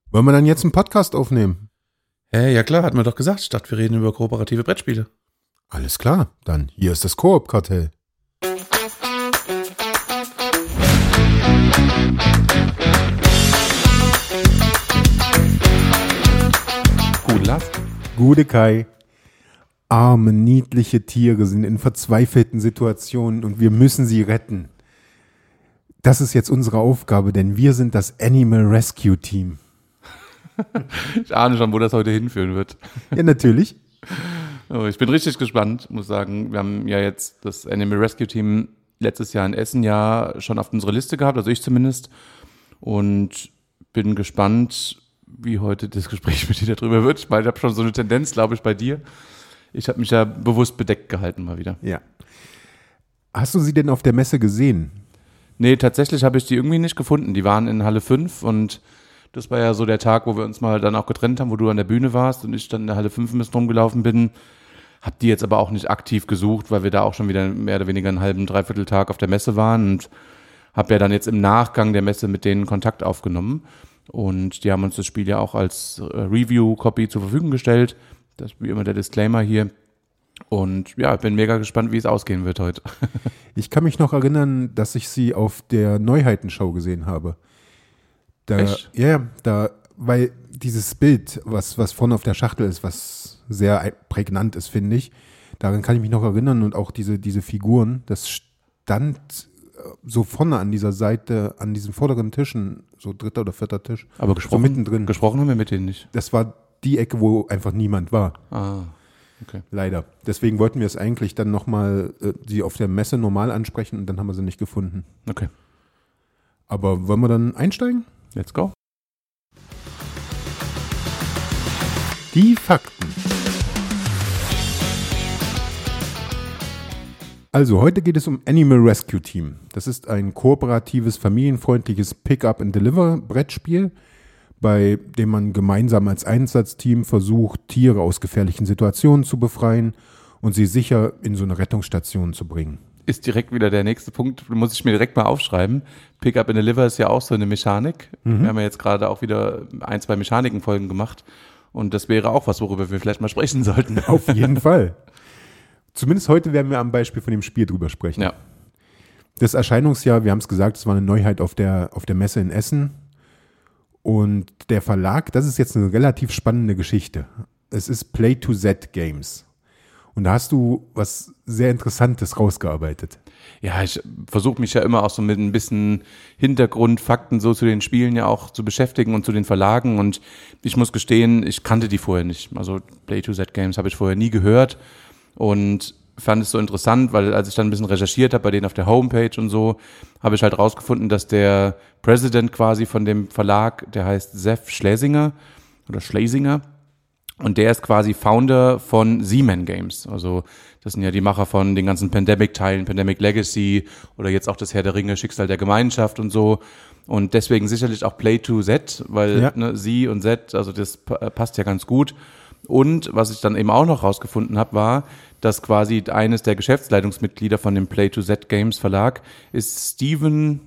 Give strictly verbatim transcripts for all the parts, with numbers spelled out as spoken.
Wollen wir dann jetzt einen Podcast aufnehmen? Äh, ja klar, hatten wir doch gesagt, statt wir reden über kooperative Brettspiele. Alles klar, dann hier ist das Koop-Kartell. Gute Lars. Gute Kai. Arme, niedliche Tiere sind in verzweifelten Situationen und wir müssen sie retten. Das ist jetzt unsere Aufgabe, denn wir sind das Animal Rescue Team. Ich ahne schon, wo das heute hinführen wird. Ja, natürlich. Oh, ich bin richtig gespannt, muss sagen. Wir haben ja jetzt das Animal Rescue Team letztes Jahr in Essen ja schon auf unserer Liste gehabt, also ich zumindest. Und bin gespannt, wie heute das Gespräch mit dir darüber wird. Ich meine, ich habe schon so eine Tendenz, glaube ich, bei dir. Ich habe mich ja bewusst bedeckt gehalten mal wieder. Ja. Hast du sie denn auf der Messe gesehen? Nee, tatsächlich habe ich die irgendwie nicht gefunden. Die waren in Halle fünf und das war ja so der Tag, wo wir uns mal dann auch getrennt haben, wo du an der Bühne warst und ich dann in der Halle fünf ein bisschen rumgelaufen bin. Hab die jetzt aber auch nicht aktiv gesucht, weil wir da auch schon wieder mehr oder weniger einen halben, dreiviertel Tag auf der Messe waren und habe ja dann jetzt im Nachgang der Messe mit denen Kontakt aufgenommen und die haben uns das Spiel ja auch als Review-Copy zur Verfügung gestellt. Das ist wie immer der Disclaimer hier. Und ja, ich bin mega gespannt, wie es ausgehen wird heute. Ich kann mich noch erinnern, dass ich sie auf der Neuheitenshow gesehen habe. Da, Echt? Ja, da, weil dieses Bild, was, was vorne auf der Schachtel ist, was sehr prägnant ist, finde ich, daran kann ich mich noch erinnern und auch diese, diese Figuren, das stand so vorne an dieser Seite, an diesen vorderen Tischen, so dritter oder vierter Tisch. Aber gesprochen, so mittendrin. Gesprochen haben wir mit denen nicht. Das war die Ecke, wo einfach niemand war. Ah, okay. Leider. Deswegen wollten wir es eigentlich dann nochmal, äh, sie auf der Messe normal ansprechen und dann haben wir sie nicht gefunden. Okay. Aber wollen wir dann einsteigen? Let's go. Die Fakten. Also, heute geht es um Animal Rescue Team. Das ist ein kooperatives, familienfreundliches Pick-up-and-Deliver-Brettspiel, bei dem man gemeinsam als Einsatzteam versucht, Tiere aus gefährlichen Situationen zu befreien und sie sicher in so eine Rettungsstation zu bringen. Ist direkt wieder der nächste Punkt, muss ich mir direkt mal aufschreiben. Pick-up and Deliver ist ja auch so eine Mechanik. Mhm. Wir haben ja jetzt gerade auch wieder ein, zwei Mechanikenfolgen gemacht und das wäre auch was, worüber wir vielleicht mal sprechen sollten. Auf jeden Fall. Zumindest heute werden wir am Beispiel von dem Spiel drüber sprechen. Ja. Das Erscheinungsjahr, wir haben es gesagt, es war eine Neuheit auf der, auf der Messe in Essen. Und der Verlag, das ist jetzt eine relativ spannende Geschichte. Es ist Play to Z Games. Und da hast du was sehr Interessantes rausgearbeitet. Ja, ich versuche mich ja immer auch so mit ein bisschen Hintergrundfakten so zu den Spielen ja auch zu beschäftigen und zu den Verlagen. Und ich muss gestehen, ich kannte die vorher nicht. Also Play to Z Games habe ich vorher nie gehört. Und fand es so interessant, weil als ich dann ein bisschen recherchiert habe bei denen auf der Homepage und so, habe ich halt rausgefunden, dass der President quasi von dem Verlag, der heißt Seth Schlesinger oder Schlesinger und der ist quasi Founder von Z-Man Games. Also das sind ja die Macher von den ganzen Pandemic-Teilen, Pandemic Legacy oder jetzt auch das Herr der Ringe, Schicksal der Gemeinschaft und so. Und deswegen sicherlich auch Play to Z, weil ja. ne, Sie und Z, also das passt ja ganz gut. Und was ich dann eben auch noch rausgefunden habe, war, dass quasi eines der Geschäftsleitungsmitglieder von dem Play to Z Games Verlag ist Steven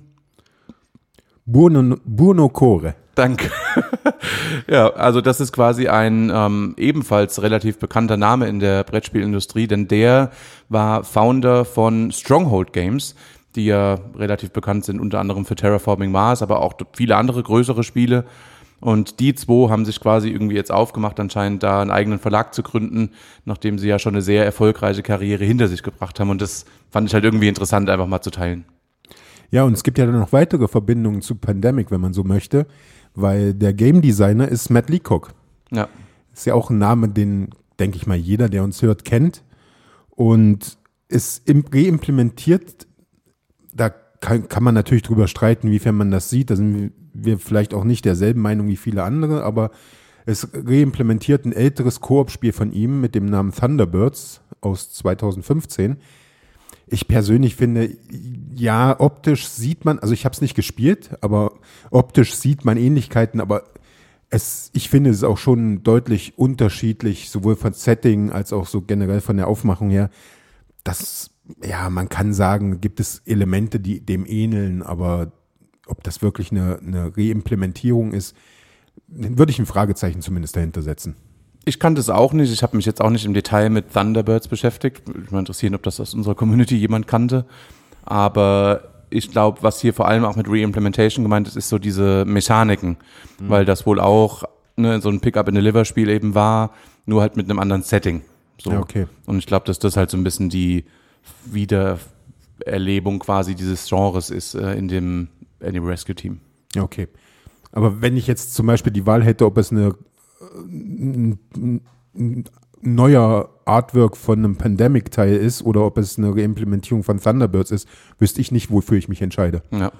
Burno, Burnocore. Danke. Ja, also das ist quasi ein ähm, ebenfalls relativ bekannter Name in der Brettspielindustrie, denn der war Founder von Stronghold Games, die ja relativ bekannt sind, unter anderem für Terraforming Mars, aber auch viele andere größere Spiele. Und die zwei haben sich quasi irgendwie jetzt aufgemacht, anscheinend da einen eigenen Verlag zu gründen, nachdem sie ja schon eine sehr erfolgreiche Karriere hinter sich gebracht haben. Und das fand ich halt irgendwie interessant, einfach mal zu teilen. Ja, und es gibt ja dann noch weitere Verbindungen zu Pandemic, wenn man so möchte, weil der Game Designer ist Matt Leacock. Ja. Ist ja auch ein Name, den, denke ich mal, jeder, der uns hört, kennt. Und ist reimplementiert, da kann, kann man natürlich drüber streiten, inwiefern man das sieht. Da sind wir vielleicht auch nicht derselben Meinung wie viele andere, aber es reimplementiert ein älteres Koop-Spiel von ihm mit dem Namen Thunderbirds aus zweitausendfünfzehn. Ich persönlich finde, ja, optisch sieht man, also ich habe es nicht gespielt, aber optisch sieht man Ähnlichkeiten, aber es, ich finde es ist auch schon deutlich unterschiedlich, sowohl von Setting als auch so generell von der Aufmachung her. Das, ja, man kann sagen, gibt es Elemente, die dem ähneln, aber ob das wirklich eine, eine Reimplementierung ist, würde ich ein Fragezeichen zumindest dahinter setzen. Ich kannte es auch nicht. Ich habe mich jetzt auch nicht im Detail mit Thunderbirds beschäftigt. Ich würde mich interessieren, ob das aus unserer Community jemand kannte. Aber ich glaube, was hier vor allem auch mit Reimplementation gemeint ist, ist so diese Mechaniken. Mhm. Weil das wohl auch ne, so ein Pick-up-and-deliver-Spiel eben war, nur halt mit einem anderen Setting. So. Ja, okay. Und ich glaube, dass das halt so ein bisschen die Wiedererlebung quasi dieses Genres ist äh, in dem Animal Rescue Team. Ja, okay. Aber wenn ich jetzt zum Beispiel die Wahl hätte, ob es eine ein, ein neuer Artwork von einem Pandemic-Teil ist oder ob es eine Reimplementierung von Thunderbirds ist, wüsste ich nicht, wofür ich mich entscheide. Ja.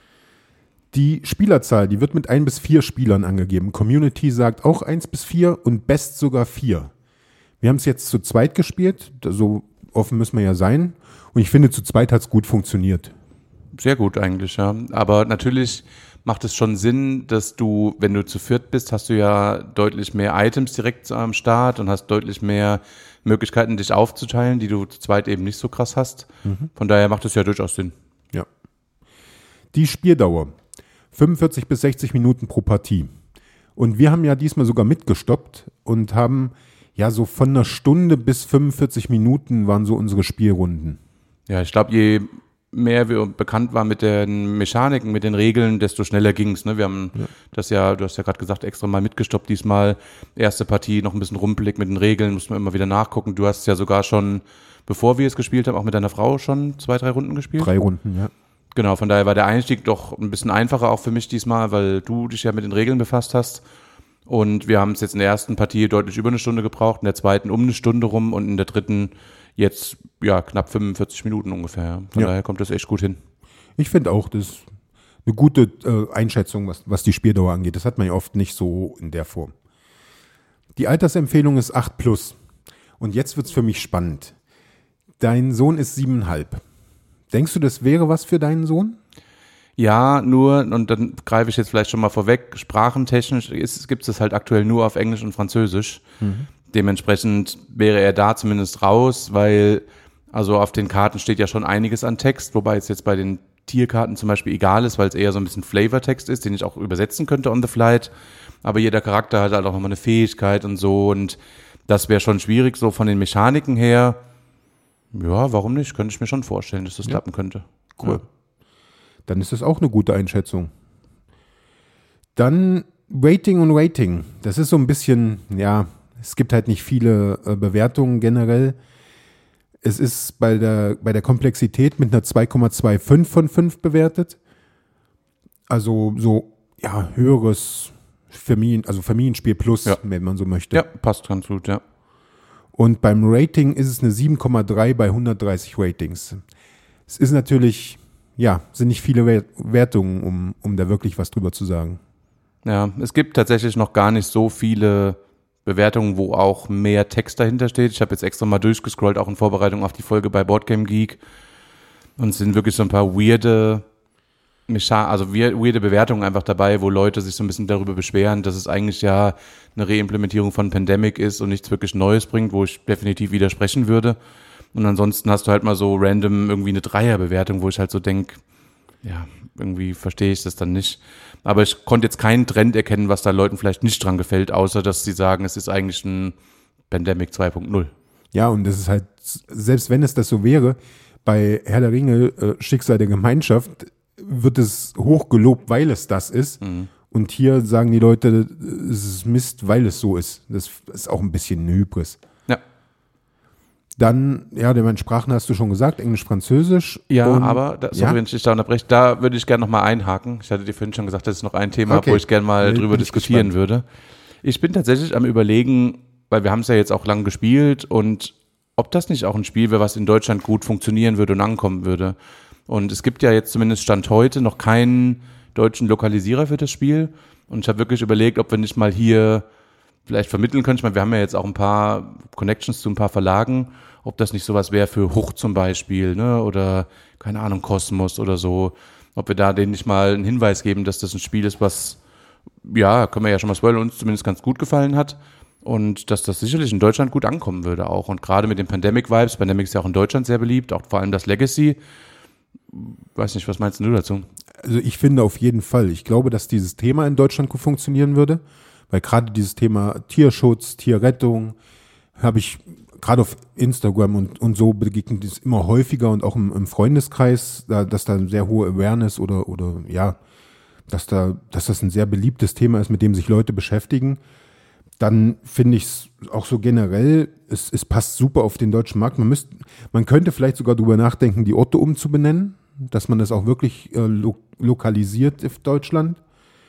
Die Spielerzahl, die wird mit ein bis vier Spielern angegeben. Community sagt auch eins bis vier und Best sogar vier. Wir haben es jetzt zu zweit gespielt, so offen müssen wir ja sein. Und ich finde, zu zweit hat es gut funktioniert. Sehr gut eigentlich, ja. Aber natürlich macht es schon Sinn, dass du, wenn du zu viert bist, hast du ja deutlich mehr Items direkt am Start und hast deutlich mehr Möglichkeiten, dich aufzuteilen, die du zu zweit eben nicht so krass hast. Mhm. Von daher macht es ja durchaus Sinn. Ja. Die Spieldauer. fünfundvierzig bis sechzig Minuten pro Partie. Und wir haben ja diesmal sogar mitgestoppt und haben ja so von einer Stunde bis fünfundvierzig Minuten waren so unsere Spielrunden. Ja, ich glaube, je mehr wir bekannt waren mit den Mechaniken, mit den Regeln, desto schneller ging's. Ne? Wir haben ja. das ja, du hast ja gerade gesagt, extra mal mitgestoppt diesmal. Erste Partie noch ein bisschen rumpelig mit den Regeln, mussten wir immer wieder nachgucken. Du hast ja sogar schon, bevor wir es gespielt haben, auch mit deiner Frau schon zwei, drei Runden gespielt. Drei Runden, ja. Genau, von daher war der Einstieg doch ein bisschen einfacher auch für mich diesmal, weil du dich ja mit den Regeln befasst hast. Und wir haben es jetzt in der ersten Partie deutlich über eine Stunde gebraucht, in der zweiten um eine Stunde rum und in der dritten jetzt ja knapp fünfundvierzig Minuten ungefähr. Von ja. daher kommt das echt gut hin. Ich finde auch, das ist eine gute äh, Einschätzung, was, was die Spieldauer angeht. Das hat man ja oft nicht so in der Form. Die Altersempfehlung ist acht plus. Und jetzt wird es für mich spannend. Dein Sohn ist siebeneinhalb. Denkst du, das wäre was für deinen Sohn? Ja, nur, und dann greife ich jetzt vielleicht schon mal vorweg, sprachentechnisch gibt es das halt aktuell nur auf Englisch und Französisch. Mhm. Dementsprechend wäre er da zumindest raus, weil also auf den Karten steht ja schon einiges an Text, wobei es jetzt bei den Tierkarten zum Beispiel egal ist, weil es eher so ein bisschen Flavortext ist, den ich auch übersetzen könnte on the flight. Aber jeder Charakter hat halt auch nochmal eine Fähigkeit und so und das wäre schon schwierig, so von den Mechaniken her. Ja, warum nicht? Könnte ich mir schon vorstellen, dass das ja. klappen könnte. Cool. Ja. Dann ist das auch eine gute Einschätzung. Dann Rating und Rating. Das ist so ein bisschen, ja, es gibt halt nicht viele äh, Bewertungen generell. Es ist bei der, bei der Komplexität mit einer zwei Komma fünfundzwanzig von fünf bewertet. Also so, ja, höheres Familien, also Familienspiel plus, ja. wenn man so möchte. Ja, passt ganz gut, ja. Und beim Rating ist es eine sieben Komma drei bei hundertdreißig Ratings. Es ist natürlich, ja, sind nicht viele Wertungen, um, um da wirklich was drüber zu sagen. Ja, es gibt tatsächlich noch gar nicht so viele Bewertungen, wo auch mehr Text dahinter steht. Ich habe jetzt extra mal durchgescrollt, auch in Vorbereitung auf die Folge bei Boardgame Geek. Und es sind wirklich so ein paar weirde, also weirde Bewertungen einfach dabei, wo Leute sich so ein bisschen darüber beschweren, dass es eigentlich ja eine Reimplementierung von Pandemic ist und nichts wirklich Neues bringt, wo ich definitiv widersprechen würde. Und ansonsten hast du halt mal so random irgendwie eine Dreierbewertung, wo ich halt so denke, ja, irgendwie verstehe ich das dann nicht. Aber ich konnte jetzt keinen Trend erkennen, was da Leuten vielleicht nicht dran gefällt, außer dass sie sagen, es ist eigentlich ein Pandemic zwei Punkt null. Ja, und das ist halt, selbst wenn es das so wäre, bei Herr der Ringe, äh, Schicksal der Gemeinschaft, wird es hochgelobt, weil es das ist. Mhm. Und hier sagen die Leute, es ist Mist, weil es so ist. Das ist auch ein bisschen eine Hybris. Ja. Dann, ja, den Sprachen hast du schon gesagt, Englisch, Französisch. Ja, und, aber, da, sorry, ja? wenn ich dich da unterbreche, da würde ich gerne noch mal einhaken. Ich hatte dir vorhin schon gesagt, das ist noch ein Thema, okay. wo ich gerne mal bin, drüber bin diskutieren würde. Ich bin tatsächlich am Überlegen, weil wir haben es ja jetzt auch lang gespielt und ob das nicht auch ein Spiel wäre, was in Deutschland gut funktionieren würde und ankommen würde. Und es gibt ja jetzt zumindest Stand heute noch keinen deutschen Lokalisierer für das Spiel. Und ich habe wirklich überlegt, ob wir nicht mal hier vielleicht vermitteln können. Ich meine, wir haben ja jetzt auch ein paar Connections zu ein paar Verlagen, ob das nicht sowas wäre für Huch zum Beispiel, ne? Oder, keine Ahnung, Kosmos oder so. Ob wir da denen nicht mal einen Hinweis geben, dass das ein Spiel ist, was, ja, können wir ja schon mal spoilern, uns zumindest ganz gut gefallen hat. Und dass das sicherlich in Deutschland gut ankommen würde auch. Und gerade mit den Pandemic-Vibes, Pandemic ist ja auch in Deutschland sehr beliebt, auch vor allem das Legacy. Weiß nicht, was meinst du dazu? Also ich finde auf jeden Fall. Ich glaube, dass dieses Thema in Deutschland gut funktionieren würde, weil gerade dieses Thema Tierschutz, Tierrettung, habe ich gerade auf Instagram und, und so begegnet es immer häufiger und auch im, im Freundeskreis, da, dass da eine sehr hohe Awareness oder, oder ja, dass da, dass das ein sehr beliebtes Thema ist, mit dem sich Leute beschäftigen. Dann finde ich es auch so generell, es, es passt super auf den deutschen Markt. Man müsste, man könnte vielleicht sogar drüber nachdenken, die Orte umzubenennen, dass man das auch wirklich äh, lo- lokalisiert auf Deutschland.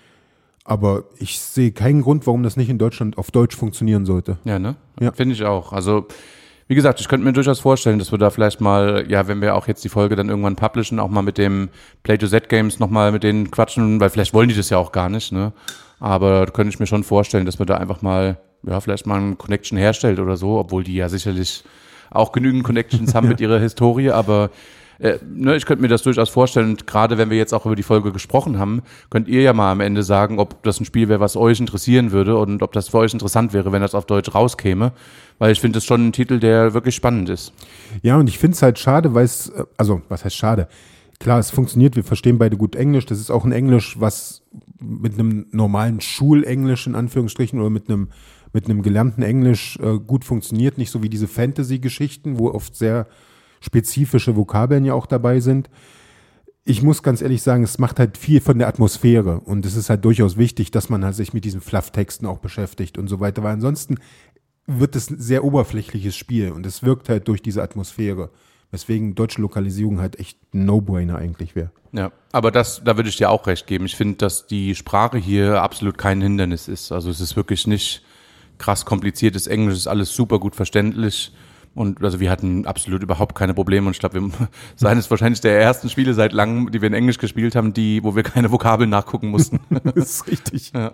Aber ich sehe keinen Grund, warum das nicht in Deutschland auf Deutsch funktionieren sollte. Ja, ne? Ja. Finde ich auch. Also, wie gesagt, ich könnte mir durchaus vorstellen, dass wir da vielleicht mal, ja, wenn wir auch jetzt die Folge dann irgendwann publishen, auch mal mit dem Play-to-Z-Games nochmal mit denen quatschen, weil vielleicht wollen die das ja auch gar nicht, ne? Aber da könnte ich mir schon vorstellen, dass man da einfach mal, ja, vielleicht mal eine Connection herstellt oder so, obwohl die ja sicherlich auch genügend Connections haben mit ihrer Historie, aber Äh, ne, ich könnte mir das durchaus vorstellen, und gerade wenn wir jetzt auch über die Folge gesprochen haben, könnt ihr ja mal am Ende sagen, ob das ein Spiel wäre, was euch interessieren würde und ob das für euch interessant wäre, wenn das auf Deutsch rauskäme, weil ich finde das schon ein Titel, der wirklich spannend ist. Ja, und ich finde es halt schade, weil es, also was heißt schade? Klar, es funktioniert, wir verstehen beide gut Englisch, das ist auch ein Englisch, was mit einem normalen Schulenglisch in Anführungsstrichen oder mit einem mit einem gelernten Englisch äh, gut funktioniert, nicht so wie diese Fantasy-Geschichten, wo oft sehr spezifische Vokabeln ja auch dabei sind. Ich muss ganz ehrlich sagen, es macht halt viel von der Atmosphäre und es ist halt durchaus wichtig, dass man halt sich mit diesen Fluff-Texten auch beschäftigt und so weiter, weil ansonsten wird es ein sehr oberflächliches Spiel und es wirkt halt durch diese Atmosphäre, weswegen deutsche Lokalisierung halt echt ein No-Brainer eigentlich wäre. Ja, aber das, da würde ich dir auch recht geben. Ich finde, dass die Sprache hier absolut kein Hindernis ist. Also es ist wirklich nicht krass kompliziertes Englisch, es ist alles super gut verständlich. Und also wir hatten absolut überhaupt keine Probleme und ich glaube, wir seien es wahrscheinlich der ersten Spiele seit langem, die wir in Englisch gespielt haben, die, wo wir keine Vokabeln nachgucken mussten. Das ist richtig. Ja.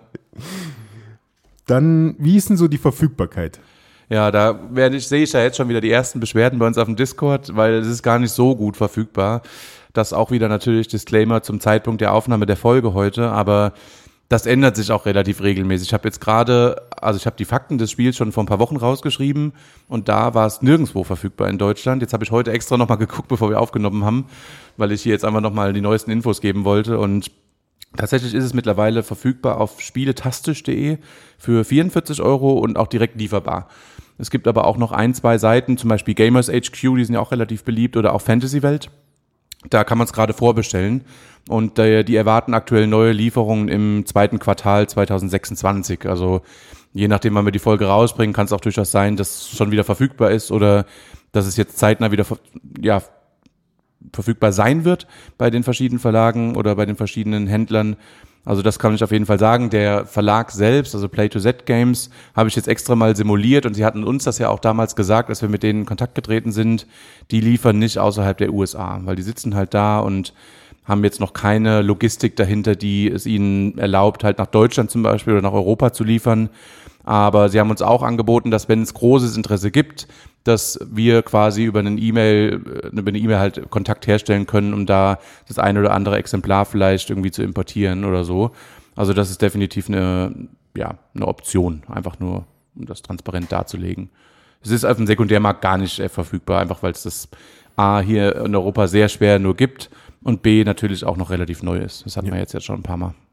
Dann, wie ist denn so die Verfügbarkeit? Ja, da werde ich, sehe ich ja jetzt schon wieder die ersten Beschwerden bei uns auf dem Discord, weil es ist gar nicht so gut verfügbar. Das auch wieder natürlich Disclaimer zum Zeitpunkt der Aufnahme der Folge heute, aber das ändert sich auch relativ regelmäßig. Ich habe jetzt gerade, also ich habe die Fakten des Spiels schon vor ein paar Wochen rausgeschrieben und da war es nirgendwo verfügbar in Deutschland. Jetzt habe ich heute extra nochmal geguckt, bevor wir aufgenommen haben, weil ich hier jetzt einfach nochmal die neuesten Infos geben wollte und tatsächlich ist es mittlerweile verfügbar auf spieletastisch punkt de für vierundvierzig Euro und auch direkt lieferbar. Es gibt aber auch noch ein, zwei Seiten, zum Beispiel Gamers H Q, die sind ja auch relativ beliebt, oder auch Fantasy Welt. Da kann man es gerade vorbestellen und äh, die erwarten aktuell neue Lieferungen im zweiten Quartal zwanzig sechsundzwanzig. Also je nachdem, wann wir die Folge rausbringen, kann es auch durchaus sein, dass es schon wieder verfügbar ist oder dass es jetzt zeitnah wieder ja, verfügbar sein wird bei den verschiedenen Verlagen oder bei den verschiedenen Händlern. Also das kann ich auf jeden Fall sagen. Der Verlag selbst, also Play-to-Z-Games, habe ich jetzt extra mal simuliert und sie hatten uns das ja auch damals gesagt, als wir mit denen in Kontakt getreten sind, die liefern nicht außerhalb der U S A, weil die sitzen halt da und haben jetzt noch keine Logistik dahinter, die es ihnen erlaubt, halt nach Deutschland zum Beispiel oder nach Europa zu liefern. Aber sie haben uns auch angeboten, dass wenn es großes Interesse gibt, dass wir quasi über einen E-Mail, über eine E-Mail halt Kontakt herstellen können, um da das eine oder andere Exemplar vielleicht irgendwie zu importieren oder so. Also das ist definitiv eine, ja, eine Option, einfach nur, um das transparent darzulegen. Es ist auf dem Sekundärmarkt gar nicht äh, verfügbar, einfach weil es das A hier in Europa sehr schwer nur gibt und B natürlich auch noch relativ neu ist. Das hatten ja. wir jetzt, jetzt schon ein paar Mal.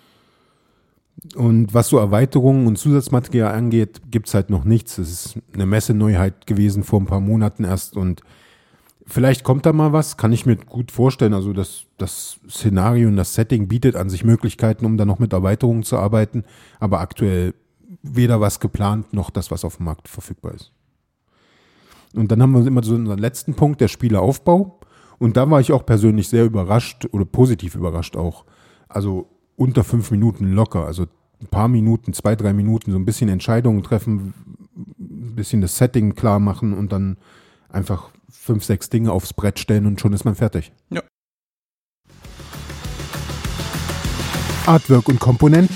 Und was so Erweiterungen und Zusatzmaterial angeht, gibt's halt noch nichts. Es ist eine Messeneuheit gewesen vor ein paar Monaten erst und vielleicht kommt da mal was, kann ich mir gut vorstellen. Also das, das Szenario und das Setting bietet an sich Möglichkeiten, um da noch mit Erweiterungen zu arbeiten, aber aktuell weder was geplant, noch das, was auf dem Markt verfügbar ist. Und dann haben wir immer so unseren letzten Punkt, der Spieleraufbau. Und da war ich auch persönlich sehr überrascht oder positiv überrascht auch. Also unter fünf Minuten locker, also ein paar Minuten, zwei, drei Minuten, so ein bisschen Entscheidungen treffen, ein bisschen das Setting klar machen und dann einfach fünf, sechs Dinge aufs Brett stellen und schon ist man fertig. Ja. Artwork und Komponenten.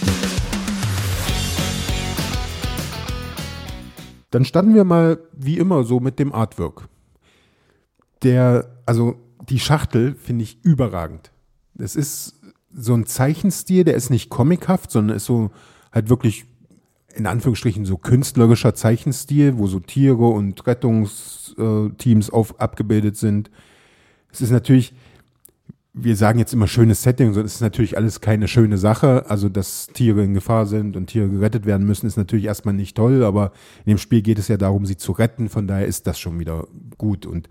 Dann starten wir mal wie immer so mit dem Artwork. Der, also die Schachtel finde ich überragend. Es ist so ein Zeichenstil, der ist nicht comichaft, sondern ist so halt wirklich in Anführungsstrichen so künstlerischer Zeichenstil, wo so Tiere und Rettungsteams auf, abgebildet sind. Es ist natürlich, wir sagen jetzt immer schönes Setting, so das ist natürlich alles keine schöne Sache. Also, dass Tiere in Gefahr sind und Tiere gerettet werden müssen, ist natürlich erstmal nicht toll, aber in dem Spiel geht es ja darum, sie zu retten. Von daher ist das schon wieder gut. Und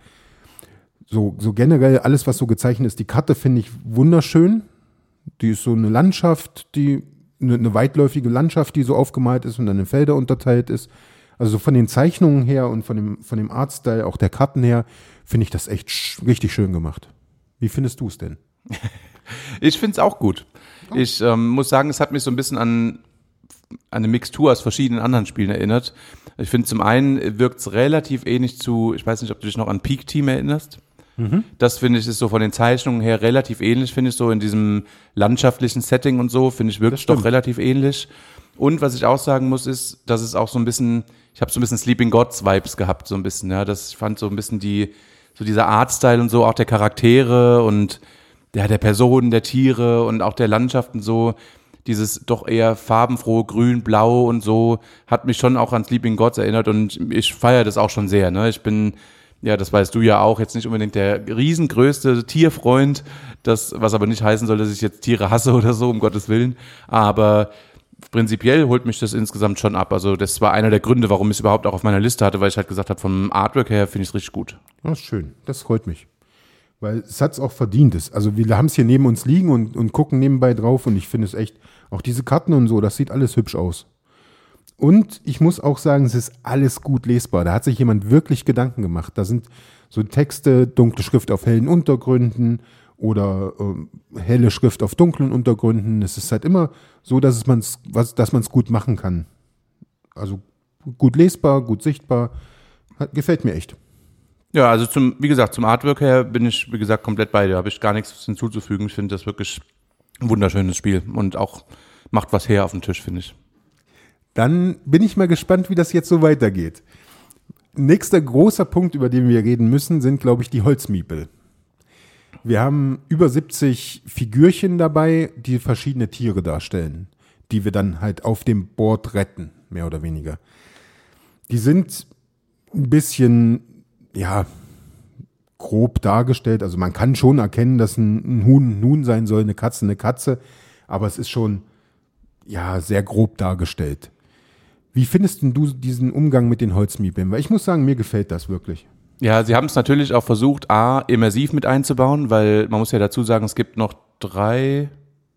so, so generell alles, was so gezeichnet ist, die Karte finde ich wunderschön. Die ist so eine Landschaft, die eine, eine weitläufige Landschaft, die so aufgemalt ist und dann in Felder unterteilt ist. Also von den Zeichnungen her und von dem, von dem Artstyle, auch der Karten her, finde ich das echt sch- richtig schön gemacht. Wie findest du es denn? Ich finde es auch gut. Oh. Ich ähm, muss sagen, es hat mich so ein bisschen an, an eine Mixtur aus verschiedenen anderen Spielen erinnert. Ich finde, zum einen wirkt es relativ ähnlich zu, ich weiß nicht, ob du dich noch an Peak Team erinnerst. Mhm. Das finde ich ist so von den Zeichnungen her relativ ähnlich, finde ich so in diesem landschaftlichen Setting und so, finde ich wirklich doch relativ ähnlich. Und was ich auch sagen muss, ist, dass es auch so ein bisschen, ich habe so ein bisschen Sleeping Gods Vibes gehabt, so ein bisschen, ja, das ich fand so ein bisschen die, so dieser Artstyle und so, auch der Charaktere und ja, der Personen, der Tiere und auch der Landschaften so, dieses doch eher farbenfrohe Grün, Blau und so, hat mich schon auch an Sleeping Gods erinnert und ich feiere das auch schon sehr, ne, ich bin, ja, das weißt du ja auch, jetzt nicht unbedingt der riesengrößte Tierfreund, das, was aber nicht heißen soll, dass ich jetzt Tiere hasse oder so, um Gottes Willen, aber prinzipiell holt mich das insgesamt schon ab. Also das war einer der Gründe, warum ich es überhaupt auch auf meiner Liste hatte, weil ich halt gesagt habe, vom Artwork her finde ich es richtig gut. Das ist schön, das freut mich. Weil es hat es auch verdient. Ist. Also wir haben es hier neben uns liegen und, und gucken nebenbei drauf und ich finde es echt, auch diese Karten und so, das sieht alles hübsch aus. Und ich muss auch sagen, es ist alles gut lesbar. Da hat sich jemand wirklich Gedanken gemacht. Da sind so Texte, dunkle Schrift auf hellen Untergründen, oder äh, helle Schrift auf dunklen Untergründen. Es ist halt immer so, dass es man's, was, dass man es gut machen kann. Also gut lesbar, gut sichtbar. Hat, gefällt mir echt. Ja, also zum, wie gesagt, zum Artwork her bin ich, wie gesagt, komplett bei dir. Habe ich gar nichts hinzuzufügen. Ich finde das wirklich ein wunderschönes Spiel und auch macht was her auf dem Tisch, finde ich. Dann bin ich mal gespannt, wie das jetzt so weitergeht. Nächster großer Punkt, über den wir reden müssen, sind, glaube ich, die Holzmiepel. Wir haben über siebzig Figürchen dabei, die verschiedene Tiere darstellen, die wir dann halt auf dem Board retten, mehr oder weniger. Die sind ein bisschen, ja, grob dargestellt. Also man kann schon erkennen, dass ein, ein Huhn ein Huhn sein soll, eine Katze eine Katze, aber es ist schon, ja, sehr grob dargestellt. Wie findest denn du diesen Umgang mit den Holzmiepeln? Weil ich muss sagen, mir gefällt das wirklich. Ja, sie haben es natürlich auch versucht, A, immersiv mit einzubauen, weil man muss ja dazu sagen, es gibt noch drei,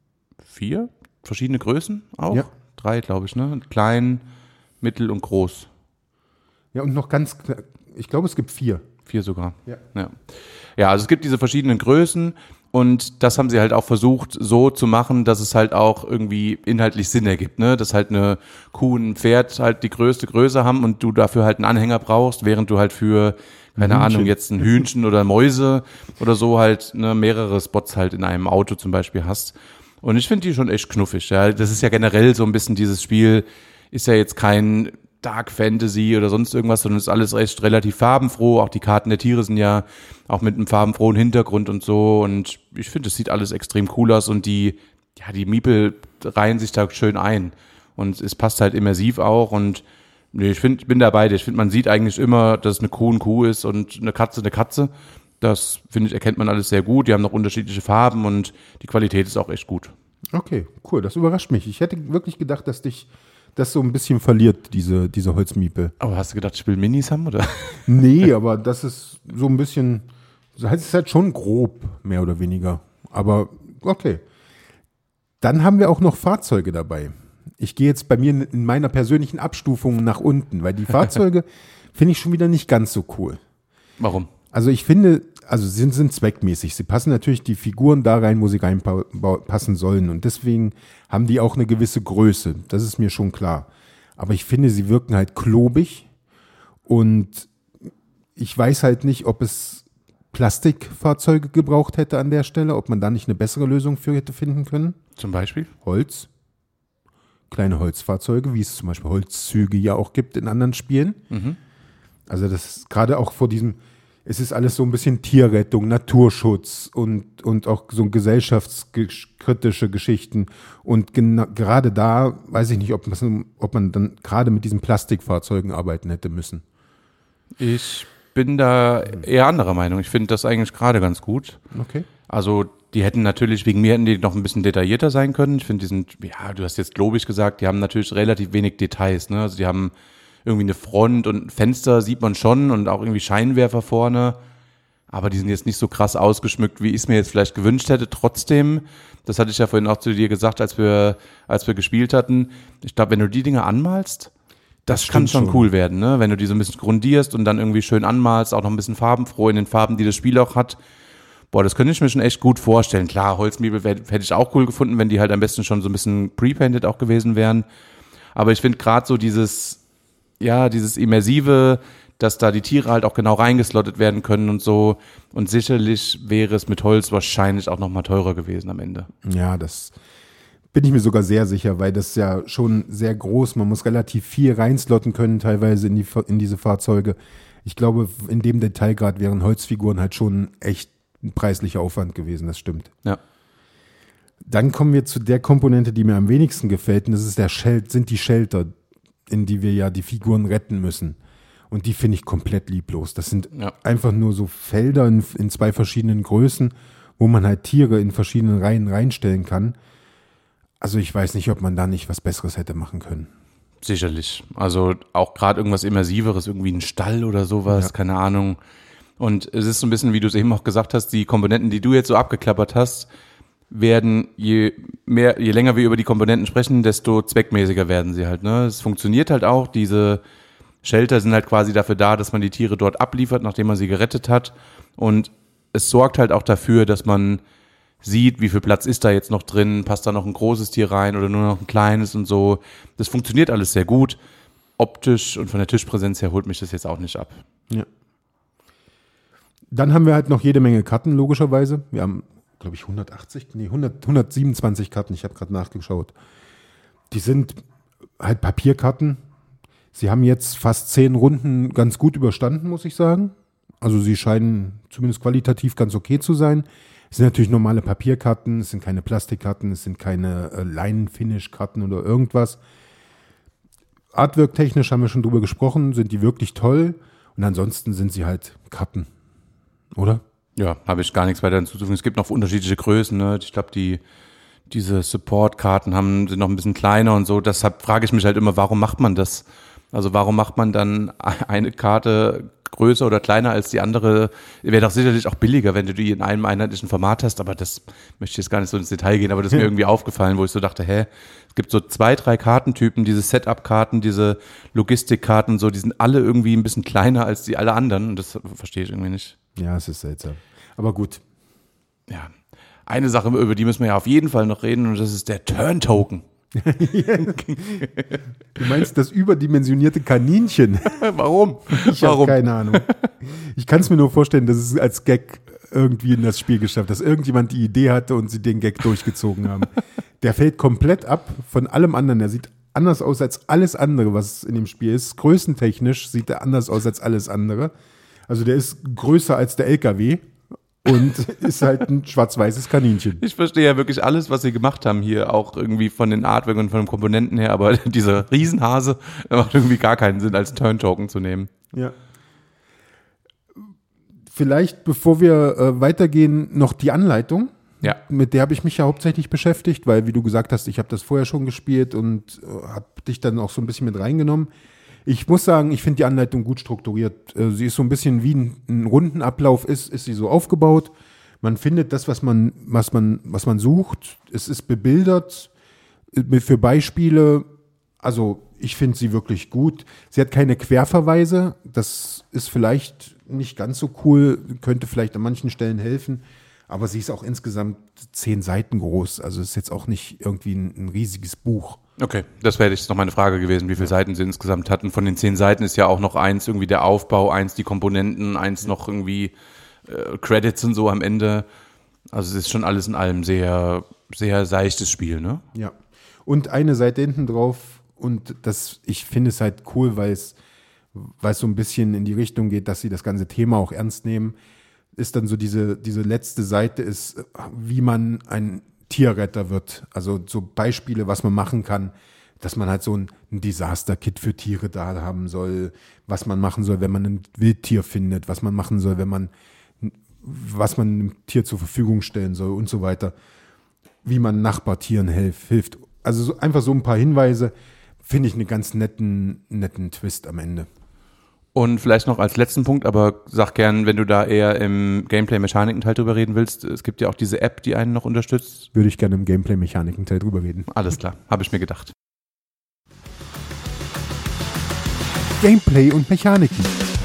vier verschiedene Größen auch. Ja. Drei, glaube ich, ne? Klein, mittel und groß. Ja, und noch ganz, ich glaube, es gibt vier. Vier sogar. Ja. Ja. Ja, also es gibt diese verschiedenen Größen und das haben sie halt auch versucht so zu machen, dass es halt auch irgendwie inhaltlich Sinn ergibt, ne? Dass halt eine Kuh und ein Pferd halt die größte Größe haben und du dafür halt einen Anhänger brauchst, während du halt für keine Hühnchen. Ahnung, jetzt ein Hühnchen oder Mäuse oder so halt ne, mehrere Spots halt in einem Auto zum Beispiel hast. Und ich finde die schon echt knuffig. Ja. Das ist ja generell so ein bisschen dieses Spiel, ist ja jetzt kein Dark Fantasy oder sonst irgendwas, sondern ist alles recht relativ farbenfroh. Auch die Karten der Tiere sind ja auch mit einem farbenfrohen Hintergrund und so. Und ich finde, es sieht alles extrem cool aus und die, ja, die Miepel reihen sich da schön ein. Und es passt halt immersiv auch und nee, ich finde, ich bin da bei dir. Ich finde, man sieht eigentlich immer, dass es eine Kuh eine Kuh ist und eine Katze eine Katze. Das, finde ich, erkennt man alles sehr gut. Die haben noch unterschiedliche Farben und die Qualität ist auch echt gut. Okay, cool. Das überrascht mich. Ich hätte wirklich gedacht, dass dich das so ein bisschen verliert, diese, diese Holzmiepel. Aber hast du gedacht, ich will Minis haben, oder? Nee, aber das ist so ein bisschen, das heißt, es ist halt schon grob, mehr oder weniger. Aber okay. Dann haben wir auch noch Fahrzeuge dabei. Ich gehe jetzt bei mir in meiner persönlichen Abstufung nach unten, weil die Fahrzeuge finde ich schon wieder nicht ganz so cool. Warum? Also ich finde, also sie sind, sind zweckmäßig. Sie passen natürlich die Figuren da rein, wo sie reinpassen sollen. Und deswegen haben die auch eine gewisse Größe. Das ist mir schon klar. Aber ich finde, sie wirken halt klobig. Und ich weiß halt nicht, ob es Plastikfahrzeuge gebraucht hätte an der Stelle, ob man da nicht eine bessere Lösung für hätte finden können. Zum Beispiel? Holz. Kleine Holzfahrzeuge, wie es zum Beispiel Holzzüge ja auch gibt in anderen Spielen. Mhm. Also das ist gerade auch vor diesem, es ist alles so ein bisschen Tierrettung, Naturschutz und, und auch so gesellschaftskritische Geschichten. Und gena- gerade da weiß ich nicht, ob man, ob man dann gerade mit diesen Plastikfahrzeugen arbeiten hätte müssen. Ich bin da eher anderer Meinung. Ich finde das eigentlich gerade ganz gut. Okay. Also die hätten natürlich, wegen mir hätten die noch ein bisschen detaillierter sein können. Ich finde, die sind, ja, du hast jetzt globig gesagt, die haben natürlich relativ wenig Details, ne? Also die haben irgendwie eine Front und ein Fenster sieht man schon und auch irgendwie Scheinwerfer vorne. Aber die sind jetzt nicht so krass ausgeschmückt, wie ich es mir jetzt vielleicht gewünscht hätte. Trotzdem, das hatte ich ja vorhin auch zu dir gesagt, als wir, als wir gespielt hatten. Ich glaube, wenn du die Dinge anmalst, das, das kann schon, schon cool werden, ne? Wenn du die so ein bisschen grundierst und dann irgendwie schön anmalst, auch noch ein bisschen farbenfroh in den Farben, die das Spiel auch hat. Boah, das könnte ich mir schon echt gut vorstellen. Klar, Holzmiebel hätte ich auch cool gefunden, wenn die halt am besten schon so ein bisschen pre-painted auch gewesen wären. Aber ich finde gerade so dieses, ja, dieses Immersive, dass da die Tiere halt auch genau reingeslottet werden können und so. Und sicherlich wäre es mit Holz wahrscheinlich auch nochmal teurer gewesen am Ende. Ja, das bin ich mir sogar sehr sicher, weil das ja schon sehr groß, man muss relativ viel reinslotten können teilweise in, die, in diese Fahrzeuge. Ich glaube, in dem Detailgrad wären Holzfiguren halt schon echt ein preislicher Aufwand gewesen, das stimmt. Ja. Dann kommen wir zu der Komponente, die mir am wenigsten gefällt, und das ist der Shel- sind die Shelter, in die wir ja die Figuren retten müssen. Und die finde ich komplett lieblos. Das sind ja. einfach nur so Felder in, in zwei verschiedenen Größen, wo man halt Tiere in verschiedenen Reihen reinstellen kann. Also ich weiß nicht, ob man da nicht was Besseres hätte machen können. Sicherlich. Also auch gerade irgendwas Immersiveres, irgendwie ein Stall oder sowas, ja. keine Ahnung. Und es ist so ein bisschen, wie du es eben auch gesagt hast, die Komponenten, die du jetzt so abgeklappert hast, werden, je mehr, je länger wir über die Komponenten sprechen, desto zweckmäßiger werden sie halt, ne? Es funktioniert halt auch, diese Shelter sind halt quasi dafür da, dass man die Tiere dort abliefert, nachdem man sie gerettet hat. Und es sorgt halt auch dafür, dass man sieht, wie viel Platz ist da jetzt noch drin, passt da noch ein großes Tier rein oder nur noch ein kleines und so. Das funktioniert alles sehr gut. Optisch und von der Tischpräsenz her holt mich das jetzt auch nicht ab. Ja. Dann haben wir halt noch jede Menge Karten, logischerweise. Wir haben, glaube ich, hundertachtzig, nee, hundert, hundertsiebenundzwanzig Karten. Ich habe gerade nachgeschaut. Die sind halt Papierkarten. Sie haben jetzt fast zehn Runden ganz gut überstanden, muss ich sagen. Also sie scheinen zumindest qualitativ ganz okay zu sein. Es sind natürlich normale Papierkarten, es sind keine Plastikkarten, es sind keine äh, Leinen-Finish-Karten oder irgendwas. Artwork-technisch haben wir schon drüber gesprochen, sind die wirklich toll. Und ansonsten sind sie halt Karten. Oder? Ja, habe ich gar nichts weiter hinzuzufügen. Es gibt noch unterschiedliche Größen, ne? Ich glaube, die diese Support-Karten haben, sind noch ein bisschen kleiner und so. Deshalb frage ich mich halt immer, warum macht man das? Also warum macht man dann eine Karte größer oder kleiner als die andere? Wäre doch sicherlich auch billiger, wenn du die in einem einheitlichen Format hast, aber das möchte ich jetzt gar nicht so ins Detail gehen, aber das ist mir irgendwie aufgefallen, wo ich so dachte, hä, es gibt so zwei, drei Kartentypen, diese Setup-Karten, diese Logistikkarten, so, die sind alle irgendwie ein bisschen kleiner als die alle anderen und das verstehe ich irgendwie nicht. Ja, es ist seltsam. Aber gut. Ja. Eine Sache, über die müssen wir ja auf jeden Fall noch reden, und das ist der Turn-Token. Du meinst das überdimensionierte Kaninchen? Warum? Ich habe keine Ahnung. Ich kann es mir nur vorstellen, dass es als Gag irgendwie in das Spiel geschafft, dass irgendjemand die Idee hatte und sie den Gag durchgezogen haben. Der fällt komplett ab von allem anderen. Der sieht anders aus als alles andere, was in dem Spiel ist. Größentechnisch sieht er anders aus als alles andere. Also der ist größer als der L K W. Und ist halt ein schwarz-weißes Kaninchen. Ich verstehe ja wirklich alles, was sie gemacht haben hier, auch irgendwie von den Artwork und von den Komponenten her, aber dieser Riesenhase macht irgendwie gar keinen Sinn, als Turn-Token zu nehmen. Ja. Vielleicht, bevor wir äh, weitergehen, noch die Anleitung. Ja. Mit der habe ich mich ja hauptsächlich beschäftigt, weil, wie du gesagt hast, ich habe das vorher schon gespielt und äh, habe dich dann auch so ein bisschen mit reingenommen. Ich muss sagen, ich finde die Anleitung gut strukturiert. Sie ist so ein bisschen wie ein, ein Rundenablauf ist, ist sie so aufgebaut. Man findet das, was man, was man, was man sucht. Es ist bebildert für Beispiele. Also ich finde sie wirklich gut. Sie hat keine Querverweise. Das ist vielleicht nicht ganz so cool, könnte vielleicht an manchen Stellen helfen. Aber sie ist auch insgesamt zehn Seiten groß. Also ist jetzt auch nicht irgendwie ein, ein riesiges Buch. Okay, das wäre jetzt noch meine Frage gewesen, wie viele ja. Seiten sie insgesamt hatten. Von den zehn Seiten ist ja auch noch eins irgendwie der Aufbau, eins die Komponenten, eins noch irgendwie äh, Credits und so am Ende. Also es ist schon alles in allem sehr, sehr seichtes Spiel, ne? Ja. Und eine Seite hinten drauf, und das, ich finde es halt cool, weil es, weil es so ein bisschen in die Richtung geht, dass sie das ganze Thema auch ernst nehmen, ist dann so diese, diese letzte Seite ist, wie man ein Tierretter wird. Also so Beispiele, was man machen kann, dass man halt so ein, ein Disaster-Kit für Tiere da haben soll, was man machen soll, wenn man ein Wildtier findet, was man machen soll, wenn man was man einem Tier zur Verfügung stellen soll und so weiter, wie man Nachbartieren hilf, hilft. Also so, einfach so ein paar Hinweise, finde ich einen ganz netten, netten Twist am Ende. Und vielleicht noch als letzten Punkt, aber sag gern, wenn du da eher im Gameplay-Mechaniken-Teil drüber reden willst, es gibt ja auch diese App, die einen noch unterstützt. Würde ich gerne im Gameplay-Mechaniken-Teil drüber reden. Alles klar, habe ich mir gedacht. Gameplay und Mechaniken.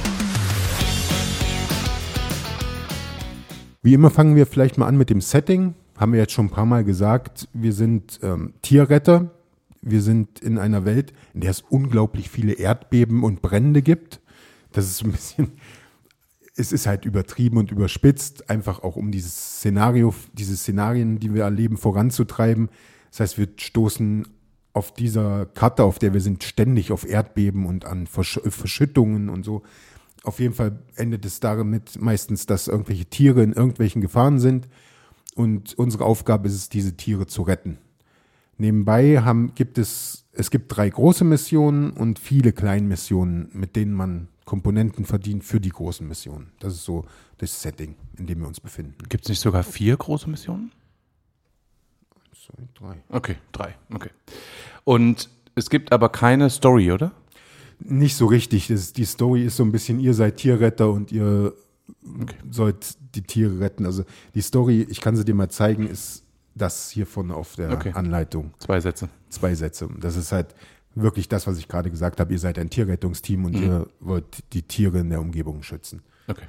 Wie immer fangen wir vielleicht mal an mit dem Setting. Haben wir jetzt schon ein paar Mal gesagt, wir sind ähm, Tierretter. Wir sind in einer Welt, in der es unglaublich viele Erdbeben und Brände gibt. Das ist ein bisschen, es ist halt übertrieben und überspitzt, einfach auch um dieses Szenario, diese Szenarien, die wir erleben, voranzutreiben. Das heißt, wir stoßen auf dieser Karte, auf der wir sind, ständig auf Erdbeben und an Versch- Verschüttungen und so. Auf jeden Fall endet es damit meistens, dass irgendwelche Tiere in irgendwelchen Gefahren sind und unsere Aufgabe ist es, diese Tiere zu retten. Nebenbei haben, gibt es, es gibt drei große Missionen und viele kleine Missionen, mit denen man Komponenten verdient für die großen Missionen. Das ist so das Setting, in dem wir uns befinden. Gibt es nicht sogar vier große Missionen? Eins, zwei, drei. Okay, drei, okay. Und es gibt aber keine Story, oder? Nicht so richtig. Das, die Story ist so ein bisschen, ihr seid Tierretter und ihr okay. sollt die Tiere retten. Also die Story, ich kann sie dir mal zeigen, ist das hiervon auf der okay. Anleitung. Zwei Sätze. Zwei Sätze. Das ist halt wirklich das, was ich gerade gesagt habe. Ihr seid ein Tierrettungsteam und mhm. ihr wollt die Tiere in der Umgebung schützen. Okay.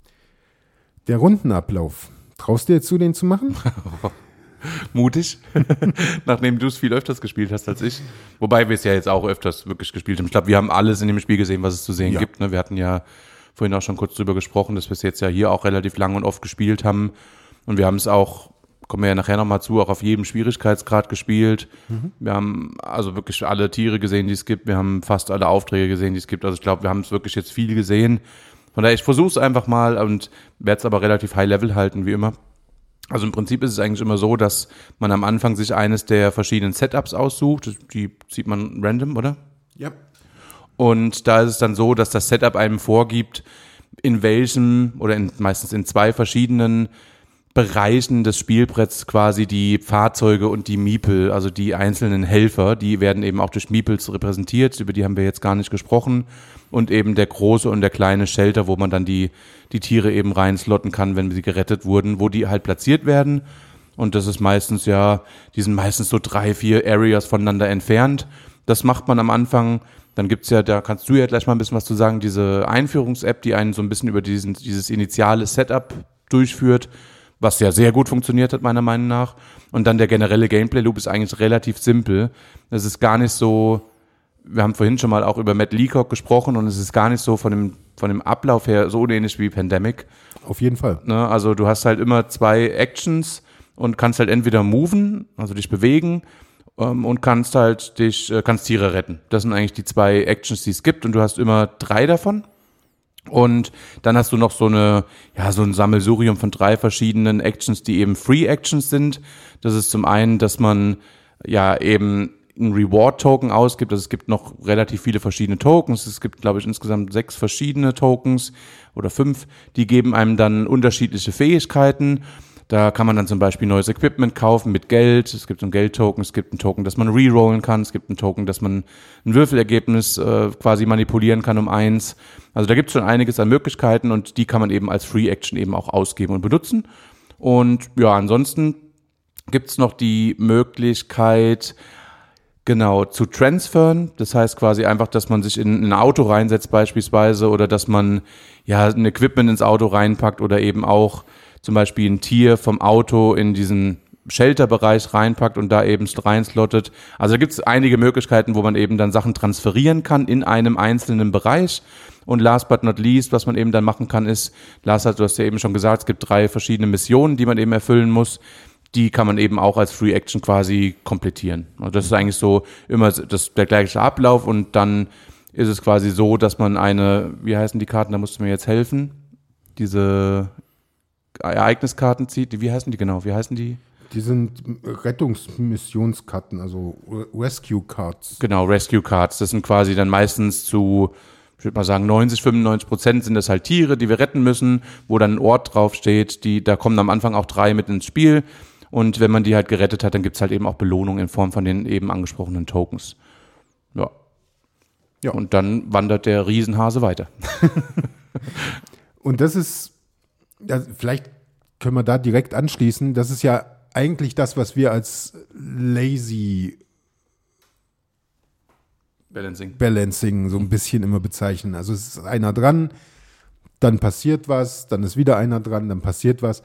Der Rundenablauf. Traust du dir zu, den zu machen? Mutig, nachdem du es viel öfters gespielt hast als ich. Wobei wir es ja jetzt auch öfters wirklich gespielt haben. Ich glaube, wir haben alles in dem Spiel gesehen, was es zu sehen ja. gibt. Ne? Wir hatten ja vorhin auch schon kurz drüber gesprochen, dass wir es jetzt ja hier auch relativ lang und oft gespielt haben. Und wir haben es auch, kommen wir ja nachher nochmal zu, auch auf jedem Schwierigkeitsgrad gespielt. Mhm. Wir haben also wirklich alle Tiere gesehen, die es gibt. Wir haben fast alle Aufträge gesehen, die es gibt. Also ich glaube, wir haben es wirklich jetzt viel gesehen. Von daher, ich versuche es einfach mal und werde es aber relativ high level halten, wie immer. Also im Prinzip ist es eigentlich immer so, dass man am Anfang sich eines der verschiedenen Setups aussucht. Die sieht man random, oder? Ja. Und da ist es dann so, dass das Setup einem vorgibt, in welchem oder in, meistens in zwei verschiedenen Bereichen des Spielbretts quasi die Fahrzeuge und die Meeple, also die einzelnen Helfer, die werden eben auch durch Meeples repräsentiert, über die haben wir jetzt gar nicht gesprochen. Und eben der große und der kleine Shelter, wo man dann die, die Tiere eben reinslotten kann, wenn sie gerettet wurden, wo die halt platziert werden. Und das ist meistens ja, die sind meistens so drei, vier Areas voneinander entfernt. Das macht man am Anfang. Dann gibt's ja, da kannst du ja gleich mal ein bisschen was zu sagen, diese Einführungs-App, die einen so ein bisschen über diesen, dieses initiale Setup durchführt, was ja sehr gut funktioniert hat, meiner Meinung nach. Und dann der generelle Gameplay-Loop ist eigentlich relativ simpel. Es ist gar nicht so, wir haben vorhin schon mal auch über Matt Leacock gesprochen und es ist gar nicht so von dem, von dem Ablauf her so ähnlich wie Pandemic. Auf jeden Fall. Ne? Also du hast halt immer zwei Actions und kannst halt entweder moven, also dich bewegen, ähm, und kannst halt dich, äh, kannst Tiere retten. Das sind eigentlich die zwei Actions, die es gibt und du hast immer drei davon. Und dann hast du noch so eine, ja, so ein Sammelsurium von drei verschiedenen Actions, die eben Free Actions sind. Das ist zum einen, dass man ja eben ein Reward-Token ausgibt. Also es gibt noch relativ viele verschiedene Tokens. Es gibt, glaube ich, insgesamt sechs verschiedene Tokens oder fünf. Die geben einem dann unterschiedliche Fähigkeiten. Da kann man dann zum Beispiel neues Equipment kaufen mit Geld. Es gibt so ein Geldtoken, es gibt ein Token, das man rerollen kann. Es gibt ein Token, dass man ein Würfelergebnis äh, quasi manipulieren kann um eins. Also da gibt es schon einiges an Möglichkeiten und die kann man eben als Free Action eben auch ausgeben und benutzen. Und ja, ansonsten gibt es noch die Möglichkeit, genau, zu transferen. Das heißt quasi einfach, dass man sich in ein Auto reinsetzt beispielsweise oder dass man ja ein Equipment ins Auto reinpackt oder eben auch zum Beispiel ein Tier vom Auto in diesen Shelter-Bereich reinpackt und da eben reinslottet. Also da gibt es einige Möglichkeiten, wo man eben dann Sachen transferieren kann in einem einzelnen Bereich. Und last but not least, was man eben dann machen kann, ist, Lars, du hast ja eben schon gesagt, es gibt drei verschiedene Missionen, die man eben erfüllen muss. Die kann man eben auch als Free Action quasi komplettieren. Also das ist eigentlich so immer das, der gleiche Ablauf und dann ist es quasi so, dass man eine, wie heißen die Karten, da musst du mir jetzt helfen, diese Ereigniskarten zieht, wie heißen die genau, wie heißen die? Die sind Rettungsmissionskarten, also Rescue Cards. Genau, Rescue Cards, das sind quasi dann meistens zu ich würde mal sagen, neunzig, fünfundneunzig Prozent sind das halt Tiere, die wir retten müssen, wo dann ein Ort draufsteht, die, da kommen am Anfang auch drei mit ins Spiel. Und wenn man die halt gerettet hat, dann gibt's halt eben auch Belohnung in Form von den eben angesprochenen Tokens. Ja. Ja. Und dann wandert der Riesenhase weiter. Und das ist, ja, vielleicht können wir da direkt anschließen, das ist ja eigentlich das, was wir als lazy Balancing. Balancing so ein bisschen immer bezeichnen. Also es ist einer dran, dann passiert was, dann ist wieder einer dran, dann passiert was.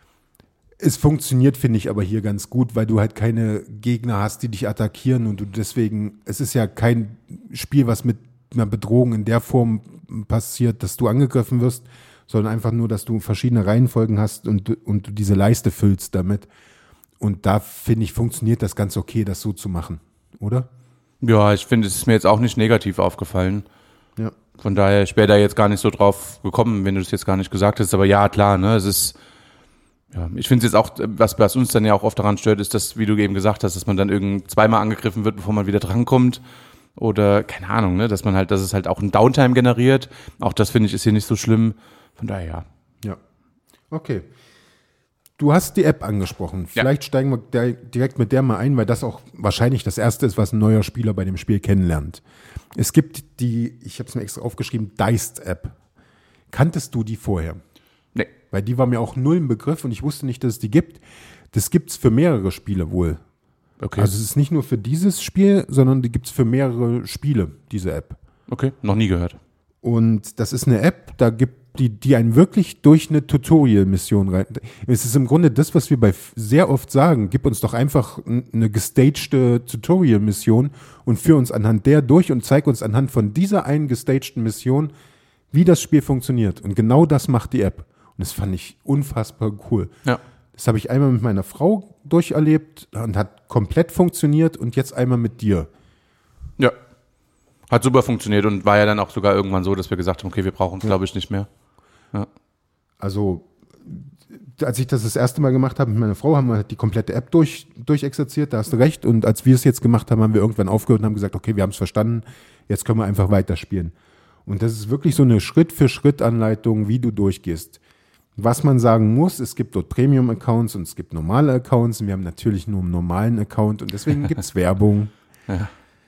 Es funktioniert, finde ich, aber hier ganz gut, weil du halt keine Gegner hast, die dich attackieren und du deswegen, es ist ja kein Spiel, was mit einer Bedrohung in der Form passiert, dass du angegriffen wirst, sondern einfach nur, dass du verschiedene Reihenfolgen hast und, und du diese Leiste füllst damit. Und da, finde ich, funktioniert das ganz okay, das so zu machen, oder? Ja, ich finde, es ist mir jetzt auch nicht negativ aufgefallen. Ja. Von daher, ich wäre da jetzt gar nicht so drauf gekommen, wenn du das jetzt gar nicht gesagt hast. Aber ja, klar, ne, es ist, ja, ich finde es jetzt auch, was, was uns dann ja auch oft daran stört, ist, dass, wie du eben gesagt hast, dass man dann irgend zweimal angegriffen wird, bevor man wieder drankommt. Oder, keine Ahnung, ne, dass man halt, dass es halt auch ein Downtime generiert. Auch das, finde ich, ist hier nicht so schlimm. Von daher, ja. Ja. Okay. Du hast die App angesprochen. Vielleicht ja. steigen wir da direkt mit der mal ein, weil das auch wahrscheinlich das Erste ist, was ein neuer Spieler bei dem Spiel kennenlernt. Es gibt die, ich habe es mir extra aufgeschrieben, Diced-App. Kanntest du die vorher? Nee. Weil die war mir auch null im Begriff und ich wusste nicht, dass es die gibt. Das gibt's für mehrere Spiele wohl. Okay. Also es ist nicht nur für dieses Spiel, sondern die gibt's für mehrere Spiele, diese App. Okay, noch nie gehört. Und das ist eine App, da gibt die, die einen wirklich durch eine Tutorial-Mission rein. Es ist im Grunde das, was wir bei sehr oft sagen. Gib uns doch einfach eine gestagte Tutorial-Mission und führ uns anhand der durch und zeig uns anhand von dieser einen gestagten Mission, wie das Spiel funktioniert. Und genau das macht die App. Und das fand ich unfassbar cool. Ja. Das habe ich einmal mit meiner Frau durcherlebt und hat komplett funktioniert und jetzt einmal mit dir. Ja. Hat super funktioniert und war ja dann auch sogar irgendwann so, dass wir gesagt haben, okay, wir brauchen es, glaube ich, nicht mehr. Ja. Also, als ich das das erste Mal gemacht habe mit meiner Frau, haben wir die komplette App durch, durchexerziert, da hast du recht. Und als wir es jetzt gemacht haben, haben wir irgendwann aufgehört und haben gesagt, okay, wir haben es verstanden, jetzt können wir einfach weiterspielen. Und das ist wirklich so eine Schritt-für-Schritt-Anleitung, wie du durchgehst. Was man sagen muss, es gibt dort Premium-Accounts und es gibt normale Accounts. Und wir haben natürlich nur einen normalen Account und deswegen gibt es Werbung. Ja.